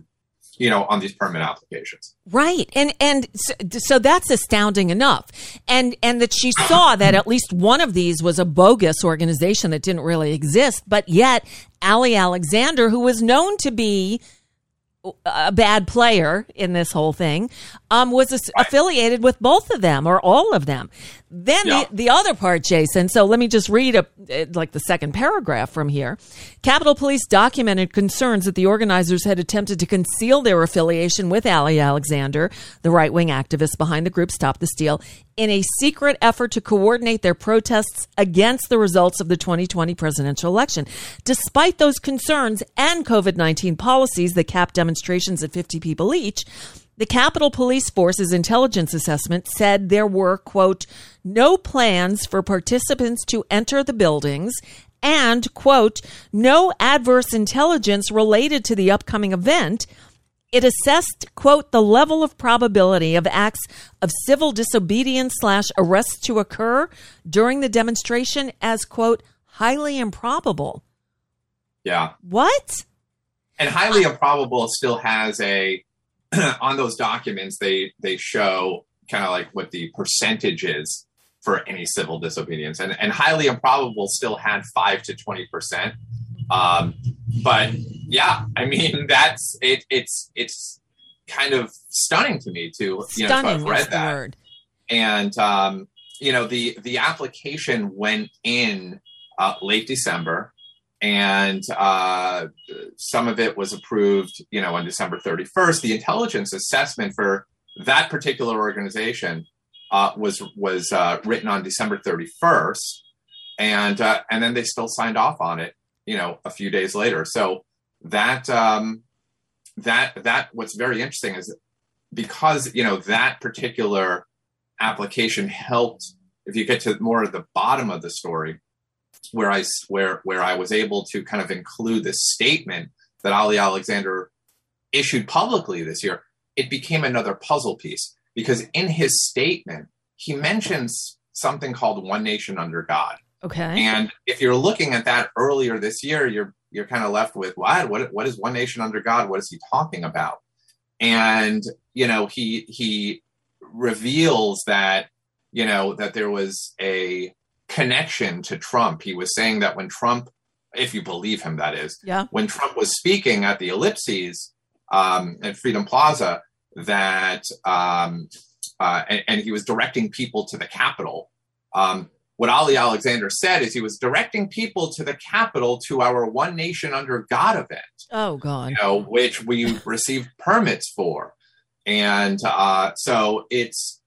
on these permit applications. Right. And so that's astounding enough. And that she saw that at least one of these was a bogus organization that didn't really exist, but yet Ali Alexander, who was known to be a bad player in this whole thing, was affiliated with both of them or all of them. Then the other part, Jason, so let me just read the second paragraph from here. Capitol Police documented concerns that the organizers had attempted to conceal their affiliation with Ali Alexander, the right-wing activist behind the group Stop the Steal, in a secret effort to coordinate their protests against the results of the 2020 presidential election. Despite those concerns and COVID-19 policies that capped demonstrations at 50 people each, the Capitol Police Force's intelligence assessment said there were, quote, no plans for participants to enter the buildings and, quote, no adverse intelligence related to the upcoming event. It assessed, quote, the level of probability of acts of civil disobedience / arrests to occur during the demonstration as, quote, highly improbable. Yeah. What? And highly improbable still has on those documents, they show kind of like what the percentage is for any civil disobedience, and highly improbable still had 5 to 20%. But yeah, I mean, that's it. It's kind of stunning to me to, Stunning I've read is the that. word. And, the application went in late December, and some of it was approved, on December 31st. The intelligence assessment for that particular organization was written on December 31st, and then they still signed off on it, a few days later. So that what's very interesting is because, that particular application helped, if you get to more of the bottom of the story, where I was able to kind of include this statement that Ali Alexander issued publicly this year, it became another puzzle piece, because in his statement, he mentions something called One Nation Under God. Okay. And if you're looking at that earlier this year, you're kind of left with, what is One Nation Under God? What is he talking about? And, he reveals that, that there was a connection to Trump. He was saying that when Trump, if you believe him, that is, when Trump was speaking at the Ellipses at Freedom Plaza, that and he was directing people to the Capitol. What Ali Alexander said is he was directing people to the Capitol to our One Nation Under God event. Oh, God. Which we received permits for. And so it's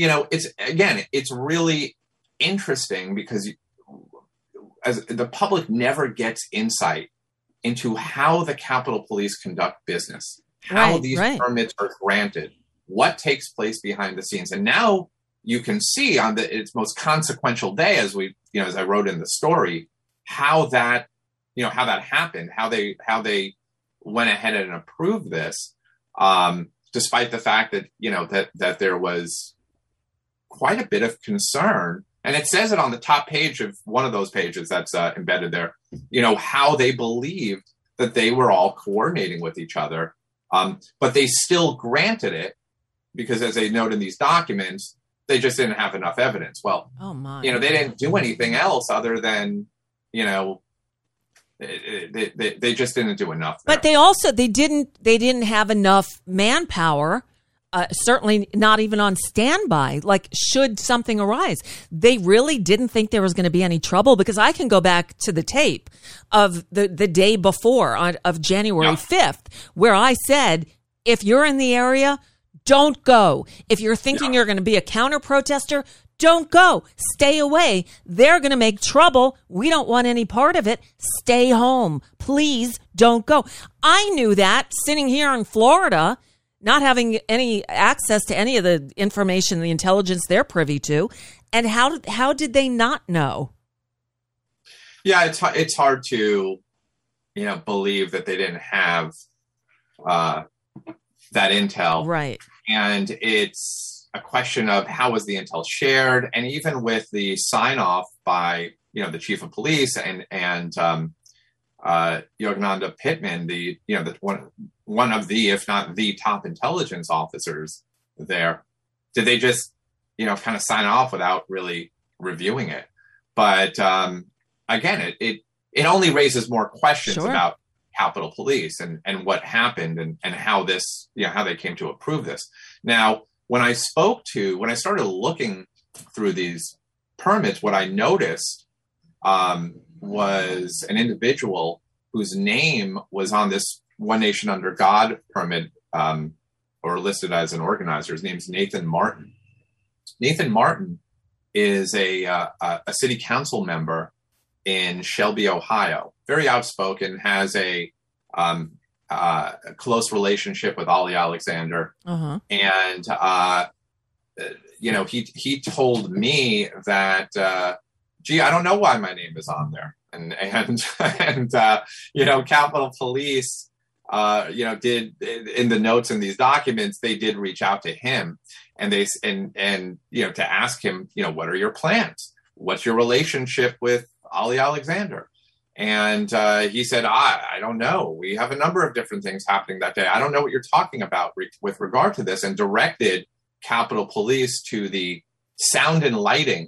really interesting, because as the public never gets insight into how the Capitol Police conduct business, how these permits are granted, what takes place behind the scenes. And now you can see on its most consequential day, as I wrote in the story, how that happened, how they went ahead and approved this, despite the fact that, that there was quite a bit of concern. And it says it on the top page of one of those pages that's embedded there, how they believed that they were all coordinating with each other. But they still granted it because, as they note in these documents, they just didn't have enough evidence. Well, they didn't do anything else other than, they just didn't do enough there. But they didn't have enough manpower. Certainly not even on standby, like should something arise. They really didn't think there was going to be any trouble, because I can go back to the tape of the day before of January 5th, where I said, if you're in the area, don't go. If you're thinking you're going to be a counter protester, don't go. Stay away. They're going to make trouble. We don't want any part of it. Stay home. Please don't go. I knew that sitting here in Florida, not having any access to any of the information, the intelligence they're privy to. And how did they not know? Yeah, it's hard to, believe that they didn't have that intel. Right. And it's a question of how was the intel shared, and even with the sign off by, the chief of police and Yogananda Pittman, the one of the, if not the top intelligence officers there. Did they just, kind of sign off without really reviewing it? But again, it only raises more questions about Capitol Police and what happened and how this, how they came to approve this. Now, when I started looking through these permits, what I noticed was an individual whose name was on this One Nation Under God permit, or listed as an organizer. His name's Nathan Martin. Nathan Martin is a city council member in Shelby, Ohio. Very outspoken, has a close relationship with Ali Alexander. Uh-huh. And, he told me that, I don't know why my name is on there. And Capitol Police, did in the notes in these documents, they did reach out to him and to ask him, what are your plans? What's your relationship with Ali Alexander? And he said, I don't know. We have a number of different things happening that day. I don't know what you're talking about with regard to this, and directed Capitol Police to the sound and lighting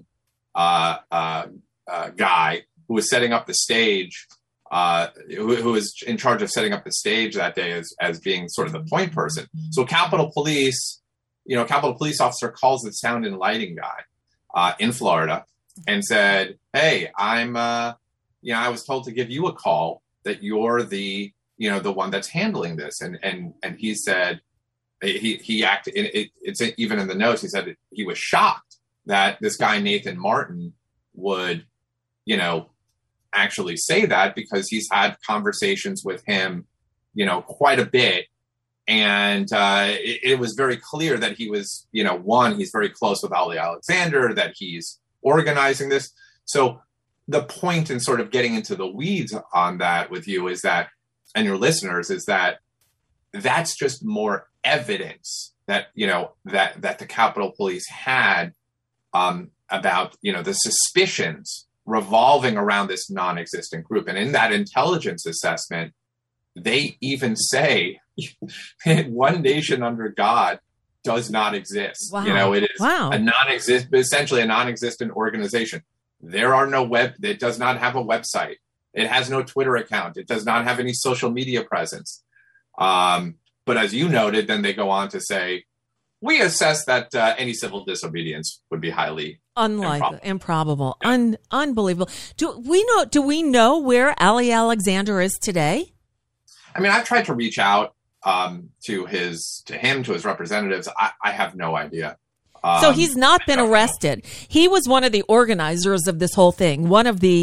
guy who was setting up the stage, who was in charge of setting up the stage that day as being sort of the point person. So Capitol Police officer calls the sound and lighting guy in Florida and said, "Hey, I was told to give you a call that you're the one that's handling this." And he said, he acted, it's even in the notes, he said he was shocked that this guy, Nathan Martin, would, actually say that, because he's had conversations with him, quite a bit. And it was very clear that he was, he's very close with Ali Alexander, that he's organizing this. So the point in sort of getting into the weeds on that with you is that, and your listeners, is that that's just more evidence that, that the Capitol Police had about, the suspicions revolving around this non-existent group. And in that intelligence assessment, they even say one nation under God does not exist. Wow. It is essentially a non-existent organization. There are no it does not have a website. It has no Twitter account. It does not have any social media presence. But as you noted, then they go on to say, we assess that any civil disobedience would be highly improbable. Unbelievable. Do we know where Ali Alexander is today? I mean, I've tried to reach out to his representatives. I have no idea. So he's not been arrested. He was one of the organizers of this whole thing. One of the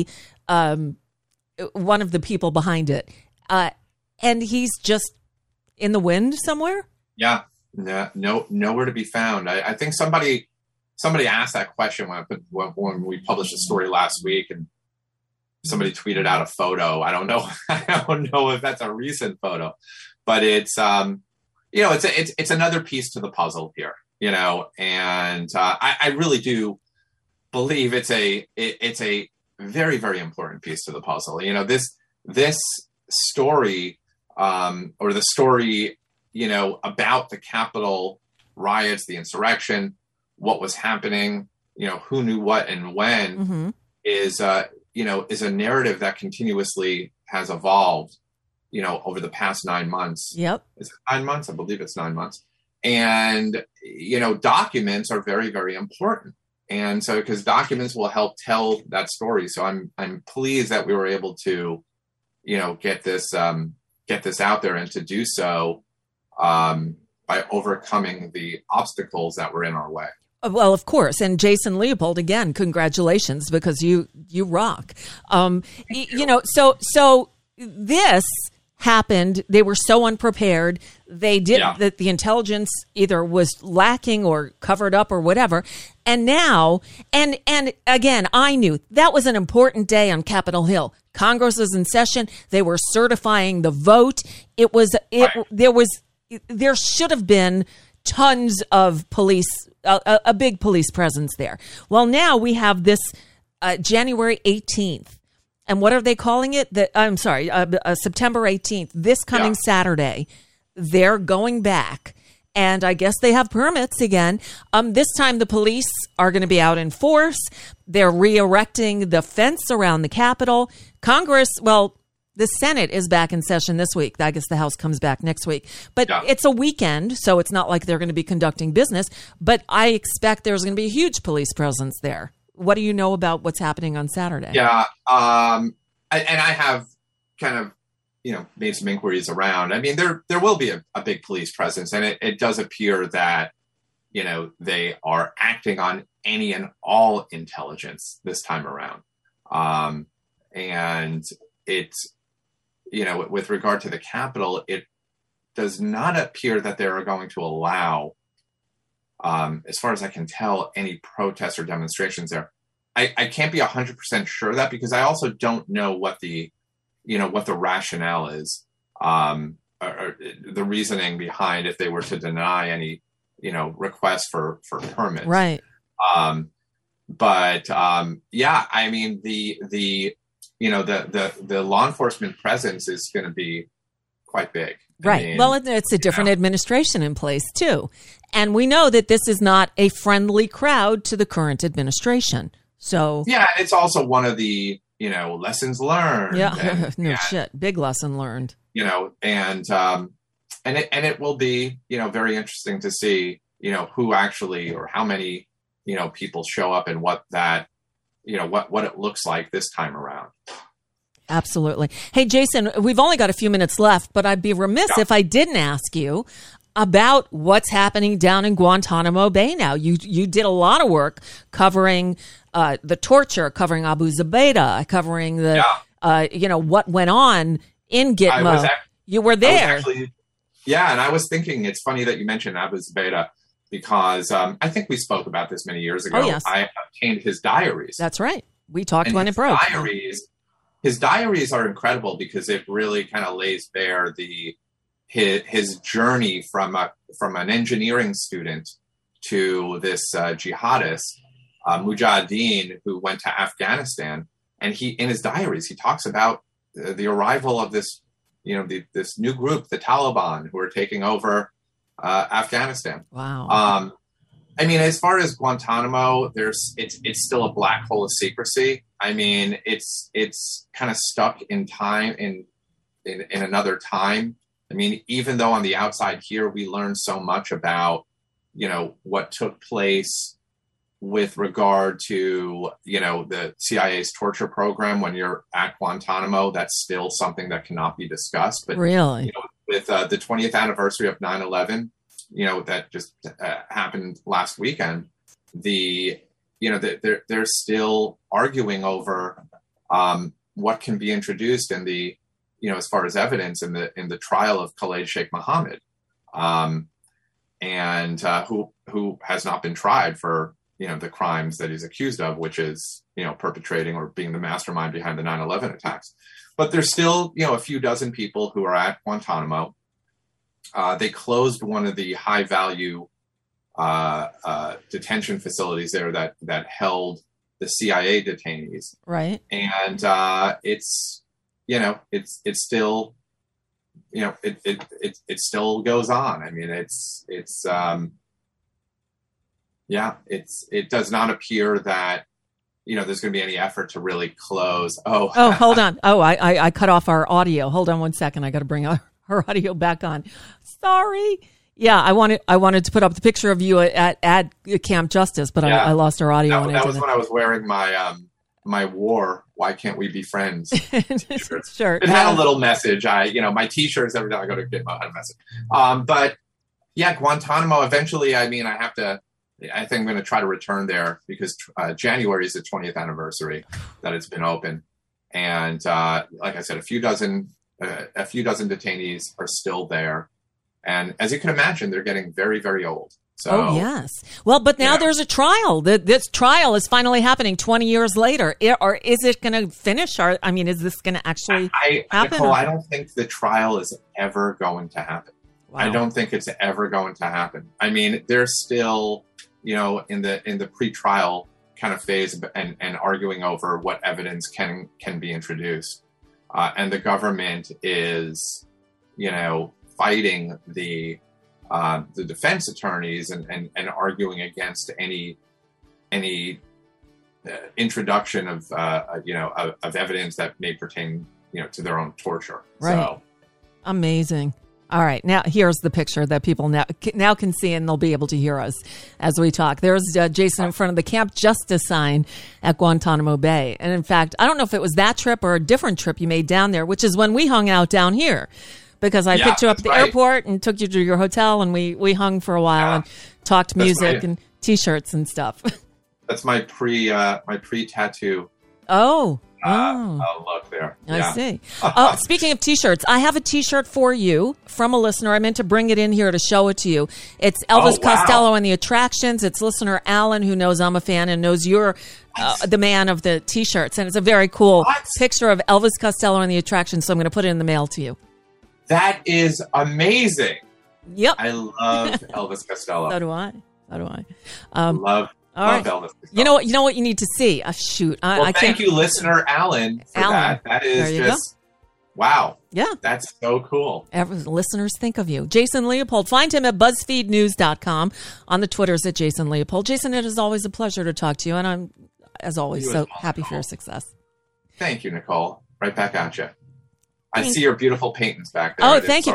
people behind it. And he's just in the wind somewhere? Yeah. Nowhere to be found. I think somebody asked that question when we published a story last week, and somebody tweeted out a photo. I don't know. I don't know if that's a recent photo, but it's it's another piece to the puzzle here, and I really do believe it's a very, very important piece to the puzzle. This story, or the story, about the Capitol riots, the insurrection, what was happening, who knew what and when, is a narrative that continuously has evolved, over the past 9 months. Yep. Is it 9 months? I believe it's 9 months. And, documents are very, very important. And so, because documents will help tell that story. So I'm pleased that we were able to, get this out there, and to do so by overcoming the obstacles that were in our way. Well, of course. And Jason Leopold, again, congratulations, because you rock. So this happened. They were so unprepared. They did that. The intelligence either was lacking or covered up or whatever. And now, and again, I knew that was an important day on Capitol Hill. Congress was in session. They were certifying the vote. There should have been tons of police, a big police presence there. Well, now we have this January 18th. And what are they calling it? September 18th, this coming Saturday. They're going back. And I guess they have permits again. This time the police are going to be out in force. They're re-erecting the fence around the Capitol. Congress, the Senate is back in session this week. I guess the House comes back next week. But it's a weekend, so it's not like they're going to be conducting business. But I expect there's going to be a huge police presence there. What do you know about what's happening on Saturday? Yeah, and I have kind of, made some inquiries around. I mean, there will be a big police presence, and it does appear that, they are acting on any and all intelligence this time around. And it's, with regard to the Capitol, it does not appear that they are going to allow, as far as I can tell, any protests or demonstrations there. I can't be 100% sure of that, because I also don't know what the rationale is, or the reasoning behind if they were to deny any, requests for permits. Right. I mean, the law enforcement presence is going to be quite big. Right. Well, it's a different administration in place, too. And we know that this is not a friendly crowd to the current administration. So yeah, it's also one of the, lessons learned. Yeah, shit, big lesson learned. And it will be, very interesting to see, who actually or how many, people show up and what that, what it looks like this time around. Absolutely. Hey, Jason, we've only got a few minutes left, but I'd be remiss if I didn't ask you about what's happening down in Guantanamo Bay now. You did a lot of work covering the torture, covering Abu Zubaydah, covering the what went on in Gitmo. You were there. And I was thinking, it's funny that you mentioned Abu Zubaydah because I think we spoke about this many years ago. Oh, yes. I obtained his diaries. That's right. We talked when it broke. His diaries are incredible because it really kind of lays bare his journey from an engineering student to this jihadist, Mujahideen, who went to Afghanistan. And in his diaries, he talks about the arrival of this, this new group, the Taliban, who are taking over Afghanistan. Wow. I mean, as far as Guantanamo, it's still a black hole of secrecy. I mean, it's kind of stuck in time in another time. I mean, even though on the outside here we learned so much about, what took place with regard to, the CIA's torture program when you're at Guantanamo, that's still something that cannot be discussed. But really, with the 20th anniversary of 9/11. That just happened last weekend. They're still arguing over what can be introduced in the, as far as evidence in the trial of Khalid Sheikh Mohammed, and who has not been tried for the crimes that he's accused of, which is perpetrating or being the mastermind behind the 9/11 attacks. But there's still a few dozen people who are at Guantanamo. They closed one of the high value detention facilities there that held the CIA detainees. Right. And it's still, it still goes on. I mean, it does not appear that, there's going to be any effort to really close. Oh, hold on. Oh, I cut off our audio. Hold on one second. I got to bring our audio back on. Sorry. Yeah, I wanted to put up the picture of you at Camp Justice, but I lost our audio. That was when I was wearing my my war. Why can't we be friends? Sure. It had a little message. My T-shirts every time I go to Gitmo had a message. But yeah, Guantanamo. Eventually, I think I'm going to try to return there because January is the 20th anniversary that it's been open, and like I said, a few dozen detainees are still there. And as you can imagine, they're getting very, very old. So, oh, yes. Well, but now there's a trial. This trial is finally happening 20 years later. Or is it going to finish? Is this going to actually happen? Nicole, I don't think the trial is ever going to happen. Wow. I don't think it's ever going to happen. I mean, they're still, in the pre-trial kind of phase and arguing over what evidence can be introduced. And the government is, fighting the defense attorneys and arguing against any introduction of evidence that may pertain to their own torture. Right. So. Amazing. All right. Now here's the picture that people now can see, and they'll be able to hear us as we talk. There's Jason in front of the Camp Justice sign at Guantanamo Bay. And in fact, I don't know if it was that trip or a different trip you made down there, which is when we hung out down here. Because I picked you up at the airport and took you to your hotel, and we hung for a while and talked music and T-shirts and stuff. That's my pre-tattoo. Oh. Look there. I see. Speaking of T-shirts, I have a T-shirt for you from a listener. I meant to bring it in here to show it to you. It's Elvis Costello and the Attractions. It's listener Alan, who knows I'm a fan and knows you're the man of the T-shirts. And it's a very cool picture of Elvis Costello and the Attractions, so I'm going to put it in the mail to you. That is amazing. Yep. I love Elvis Costello. So do I. Love Elvis Costello. You know what you need to see? Shoot. Thank you, listener Alan, for that. That is just, wow. Yeah. That's so cool. Listeners think of you. Jason Leopold. Find him at BuzzFeedNews.com, on the Twitters at Jason Leopold. Jason, it is always a pleasure to talk to you, and as always. So happy for your success. Thank you, Nicole. Right back at you. I see your beautiful paintings back there. Oh, thank you.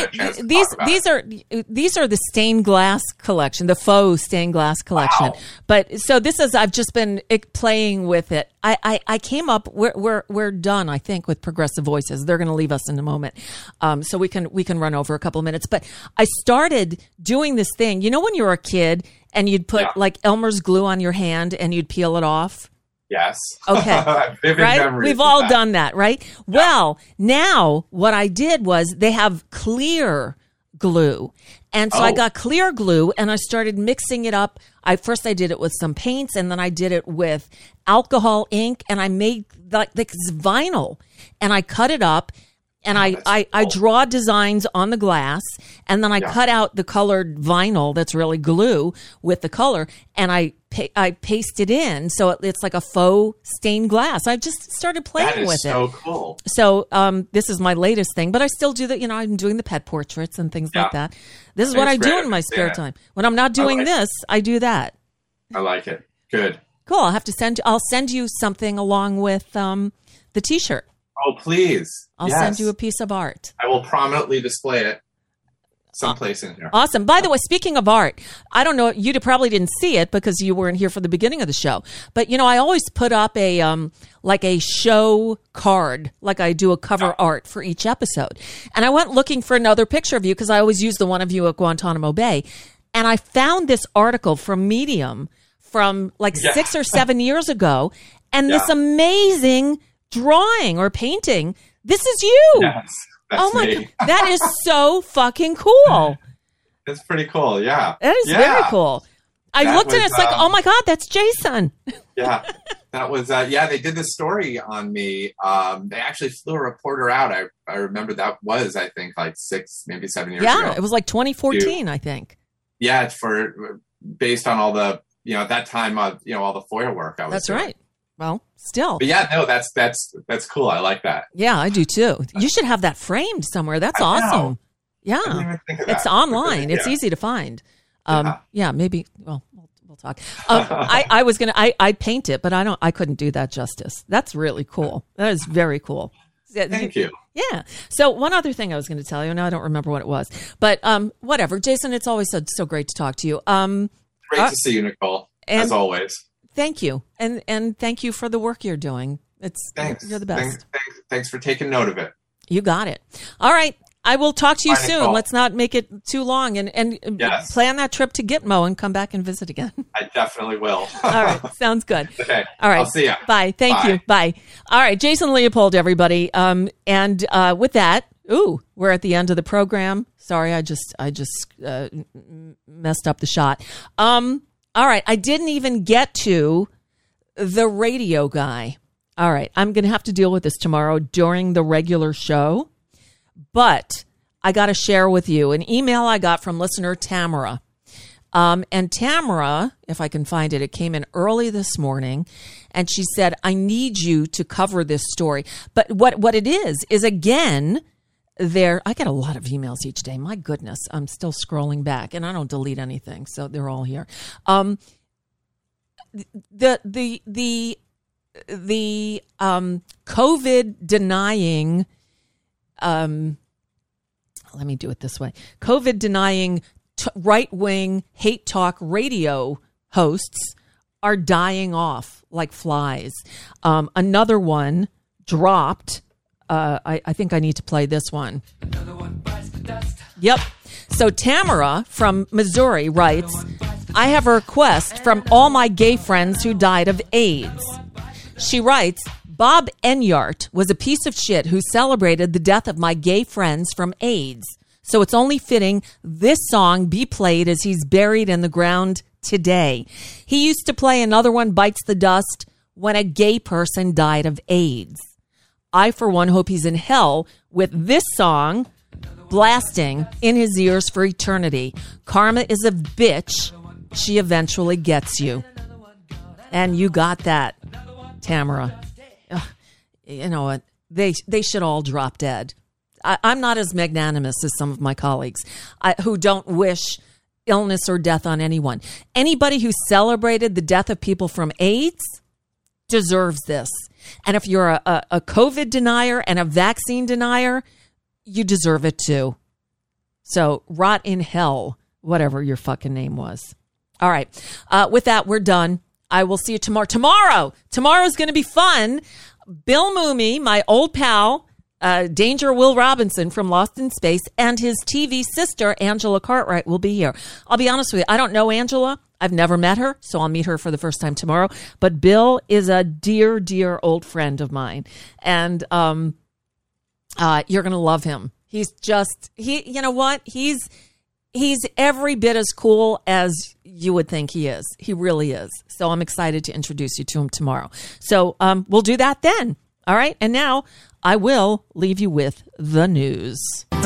These are the stained glass collection, the faux stained glass collection. Wow. But so this is, I've just been playing with it. I came up, we're done, I think, with Progressive Voices. They're going to leave us in a moment. So we can run over a couple of minutes. But I started doing this thing. You know, when you were a kid and you'd put like Elmer's glue on your hand and you'd peel it off? Yes. Okay. Right? We've all done that, right? Yeah. Well, now what I did was they have clear glue. And so I got clear glue and I started mixing it up. First I did it with some paints and then I did it with alcohol ink and I made like this vinyl and I cut it up and I draw designs on the glass and then I cut out the colored vinyl that's really glue with the color and I paste it in so it's like a faux stained glass. I just started playing with it. That is so cool. So this is my latest thing, but I still do that. You know, I'm doing the pet portraits and things like that. This is what I do in my spare time. When I'm not doing this, I do that. I like it. Good. Cool. I'll send you something along with the T-shirt. Oh, please. I'll send you a piece of art. I will prominently display it someplace in here. Awesome. By the way, speaking of art, I don't know, you probably didn't see it because you weren't here for the beginning of the show. But, you know, I always put up a show card, like I do a cover art for each episode. And I went looking for another picture of you because I always use the one of you at Guantanamo Bay. And I found this article from Medium from like 6 or 7 years ago. And this amazing drawing or painting, this is you. Yes, that's me. God, that is so fucking cool. It's pretty cool, yeah. That is very cool. I looked at it, it's like, oh my God, that's Jason. Yeah, that was, they did this story on me. They actually flew a reporter out. I remember that was, I think, like 6, maybe 7 years ago. Yeah, it was like 2014, I think. Yeah, it's based on all the, you know, at that time, all the FOIA work I was doing. Right. Well, still. But that's cool. I like that. Yeah, I do too. You should have that framed somewhere. That's awesome. Yeah. I didn't even think of that. It's online. It's easy to find. Maybe, well, we'll talk. I paint it, but I couldn't do that justice. That's really cool. That is very cool. Thank you. Yeah. So one other thing I was going to tell you, now I don't remember what it was, but whatever. Jason, it's always so great to talk to you. Great to see you, Nicole, as always. Thank you. And thank you for the work you're doing. Thanks. You're the best. Thanks for taking note of it. You got it. All right. I will talk to you soon. Nicole. Let's not make it too long and plan that trip to Gitmo and come back and visit again. I definitely will. All right. Sounds good. Okay. All right. I'll see you. Bye. Thank you. Bye. All right. Jason Leopold, everybody. And with that, we're at the end of the program. Sorry, I just messed up the shot. All right. I didn't even get to the radio guy. All right. I'm going to have to deal with this tomorrow during the regular show. But I got to share with you an email I got from listener Tamara. And Tamara, if I can find it, it came in early this morning. And she said, I need you to cover this story. But what it is again, I get a lot of emails each day. My goodness, I'm still scrolling back and I don't delete anything. So they're all here. The COVID denying, let me do it this way. COVID denying right-wing hate talk radio hosts are dying off like flies. Another one dropped. I think I need to play this one. Another one bites the dust. Yep. So Tamara from Missouri writes, I have a request from all my gay friends who died of AIDS. She writes, Bob Enyart was a piece of shit who celebrated the death of my gay friends from AIDS. So it's only fitting this song be played as he's buried in the ground today. He used to play Another One Bites the Dust when a gay person died of AIDS. I, for one, hope he's in hell with this song blasting in his ears for eternity. Karma is a bitch. She eventually gets you. And you got that, Tamara. You know what? They should all drop dead. I'm not as magnanimous as some of my colleagues who don't wish illness or death on anyone. Anybody who celebrated the death of people from AIDS, deserves this. And if you're a COVID denier and a vaccine denier, you deserve it too. So rot in hell, whatever your fucking name was. All right. With that, we're done. I will see you tomorrow. Tomorrow's going to be fun. Bill Mooney, my old pal, Danger Will Robinson from Lost in Space, and his TV sister, Angela Cartwright, will be here. I'll be honest with you. I don't know Angela. I've never met her, so I'll meet her for the first time tomorrow. But Bill is a dear, dear old friend of mine. And you're going to love him. He's just, you know what? He's every bit as cool as you would think he is. He really is. So I'm excited to introduce you to him tomorrow. So we'll do that then. All right. And now I will leave you with the news.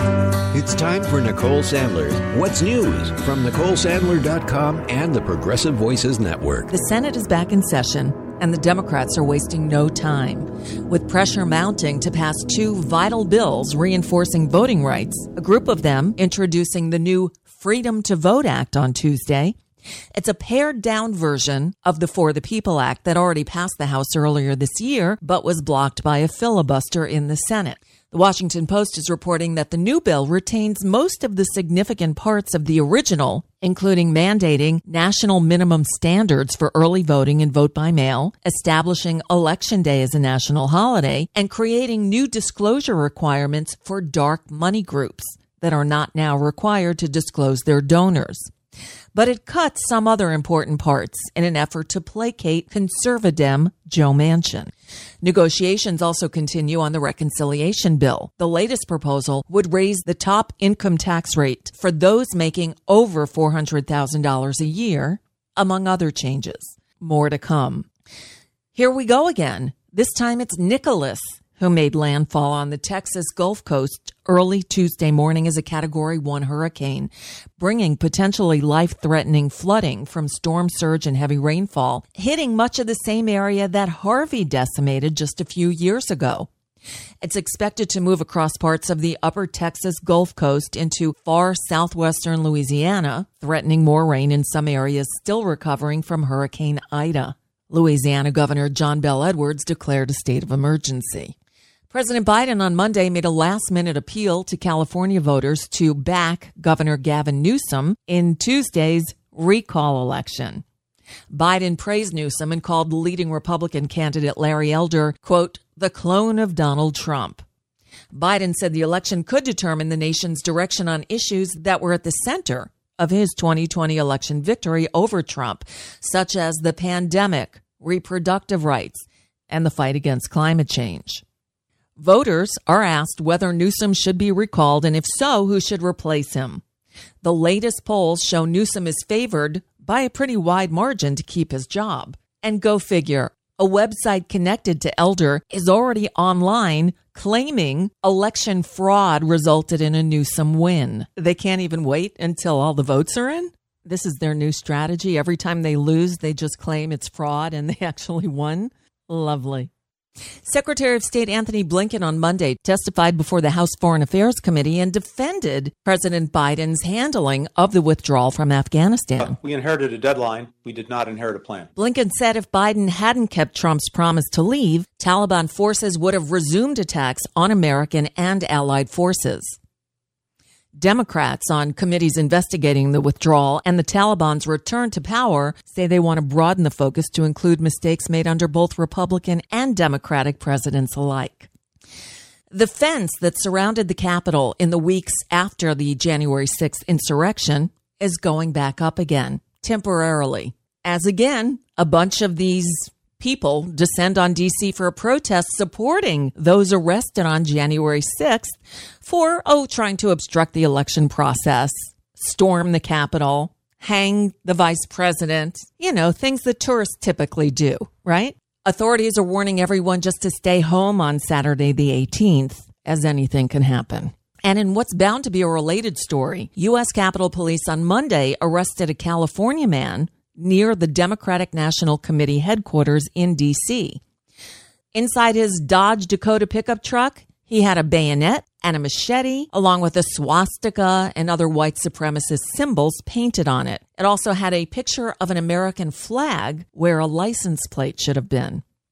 It's time for Nicole Sandler's What's News from NicoleSandler.com and the Progressive Voices Network. The Senate is back in session, and the Democrats are wasting no time. With pressure mounting to pass two vital bills reinforcing voting rights, a group of them introducing the new Freedom to Vote Act on Tuesday. It's a pared-down version of the For the People Act that already passed the House earlier this year, but was blocked by a filibuster in the Senate. The Washington Post is reporting that the new bill retains most of the significant parts of the original, including mandating national minimum standards for early voting and vote by mail, establishing Election Day as a national holiday, and creating new disclosure requirements for dark money groups that are not now required to disclose their donors. But it cuts some other important parts in an effort to placate conservadem Joe Manchin. Negotiations also continue on the reconciliation bill. The latest proposal would raise the top income tax rate for those making over $400,000 a year, among other changes. More to come. Here we go again. This time it's Nicholas who made landfall on the Texas Gulf Coast early Tuesday morning as a Category 1 hurricane, bringing potentially life-threatening flooding from storm surge and heavy rainfall, hitting much of the same area that Harvey decimated just a few years ago. It's expected to move across parts of the upper Texas Gulf Coast into far southwestern Louisiana, threatening more rain in some areas still recovering from Hurricane Ida. Louisiana Governor John Bel Edwards declared a state of emergency. President Biden on Monday made a last-minute appeal to California voters to back Governor Gavin Newsom in Tuesday's recall election. Biden praised Newsom and called leading Republican candidate Larry Elder, quote, the clone of Donald Trump. Biden said the election could determine the nation's direction on issues that were at the center of his 2020 election victory over Trump, such as the pandemic, reproductive rights, and the fight against climate change. Voters are asked whether Newsom should be recalled, and if so, who should replace him. The latest polls show Newsom is favored by a pretty wide margin to keep his job. And go figure, a website connected to Elder is already online claiming election fraud resulted in a Newsom win. They can't even wait until all the votes are in. This is their new strategy. Every time they lose, they just claim it's fraud and they actually won. Lovely. Secretary of State Anthony Blinken on Monday testified before the House Foreign Affairs Committee and defended President Biden's handling of the withdrawal from Afghanistan. We inherited a deadline. We did not inherit a plan. Blinken said if Biden hadn't kept Trump's promise to leave, Taliban forces would have resumed attacks on American and allied forces. Democrats on committees investigating the withdrawal and the Taliban's return to power say they want to broaden the focus to include mistakes made under both Republican and Democratic presidents alike. The fence that surrounded the Capitol in the weeks after the January 6th insurrection is going back up again, temporarily, as again, a bunch of these people descend on D.C. for a protest supporting those arrested on January 6th for, trying to obstruct the election process, storm the Capitol, hang the vice president, things that tourists typically do, right? Authorities are warning everyone just to stay home on Saturday the 18th, as anything can happen. And in what's bound to be a related story, U.S. Capitol Police on Monday arrested a California man near the Democratic National Committee headquarters in D.C. Inside his Dodge Dakota pickup truck, he had a bayonet and a machete, along with a swastika and other white supremacist symbols painted on it. It also had a picture of an American flag where a license plate should have been.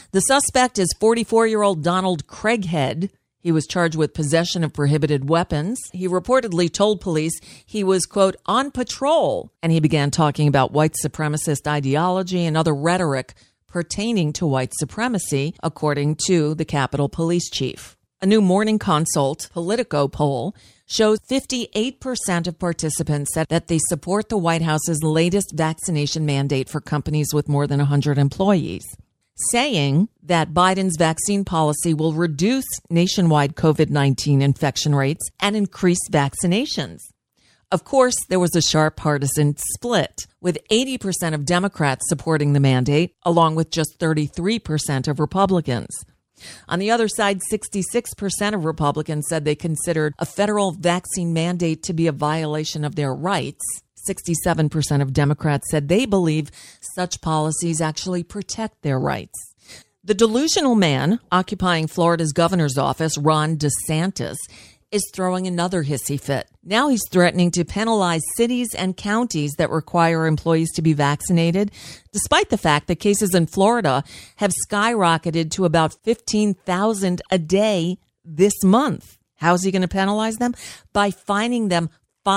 The suspect is 44-year-old Donald Craighead. He was charged with possession of prohibited weapons. He reportedly told police he was, quote, on patrol, and he began talking about white supremacist ideology and other rhetoric pertaining to white supremacy, according to the Capitol Police Chief. A new Morning Consult Politico poll shows 58% of participants said that they support the White House's latest vaccination mandate for companies with more than 100 employees, saying that Biden's vaccine policy will reduce nationwide COVID-19 infection rates and increase vaccinations. Of course, there was a sharp partisan split, with 80% of Democrats supporting the mandate, along with just 33% of Republicans. On the other side, 66% of Republicans said they considered a federal vaccine mandate to be a violation of their rights. 67% of Democrats said they believe such policies actually protect their rights. The delusional man occupying Florida's governor's office, Ron DeSantis, is throwing another hissy fit. Now he's threatening to penalize cities and counties that require employees to be vaccinated, despite the fact that cases in Florida have skyrocketed to about 15,000 a day this month. How's he going to penalize them? By fining them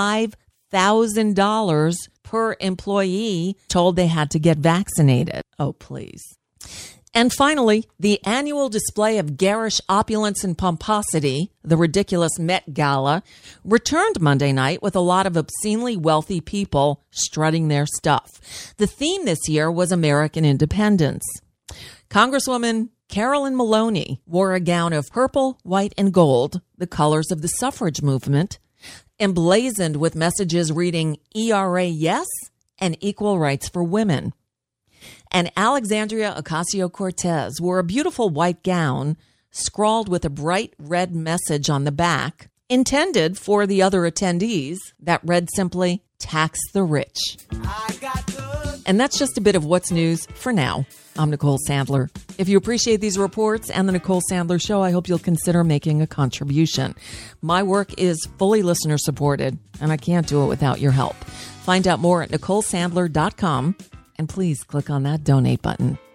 $5,000 per employee told they had to get vaccinated. Oh, please. And finally, the annual display of garish opulence and pomposity, the ridiculous Met Gala, returned Monday night with a lot of obscenely wealthy people strutting their stuff. The theme this year was American independence. Congresswoman Carolyn Maloney wore a gown of purple, white, and gold, the colors of the suffrage movement, emblazoned with messages reading ERA yes and equal rights for women. And Alexandria Ocasio-Cortez wore a beautiful white gown scrawled with a bright red message on the back, intended for the other attendees, that read simply, tax the rich. And that's just a bit of what's news for now. I'm Nicole Sandler. If you appreciate these reports and the Nicole Sandler Show, I hope you'll consider making a contribution. My work is fully listener supported, and I can't do it without your help. Find out more at NicoleSandler.com. And please click on that donate button.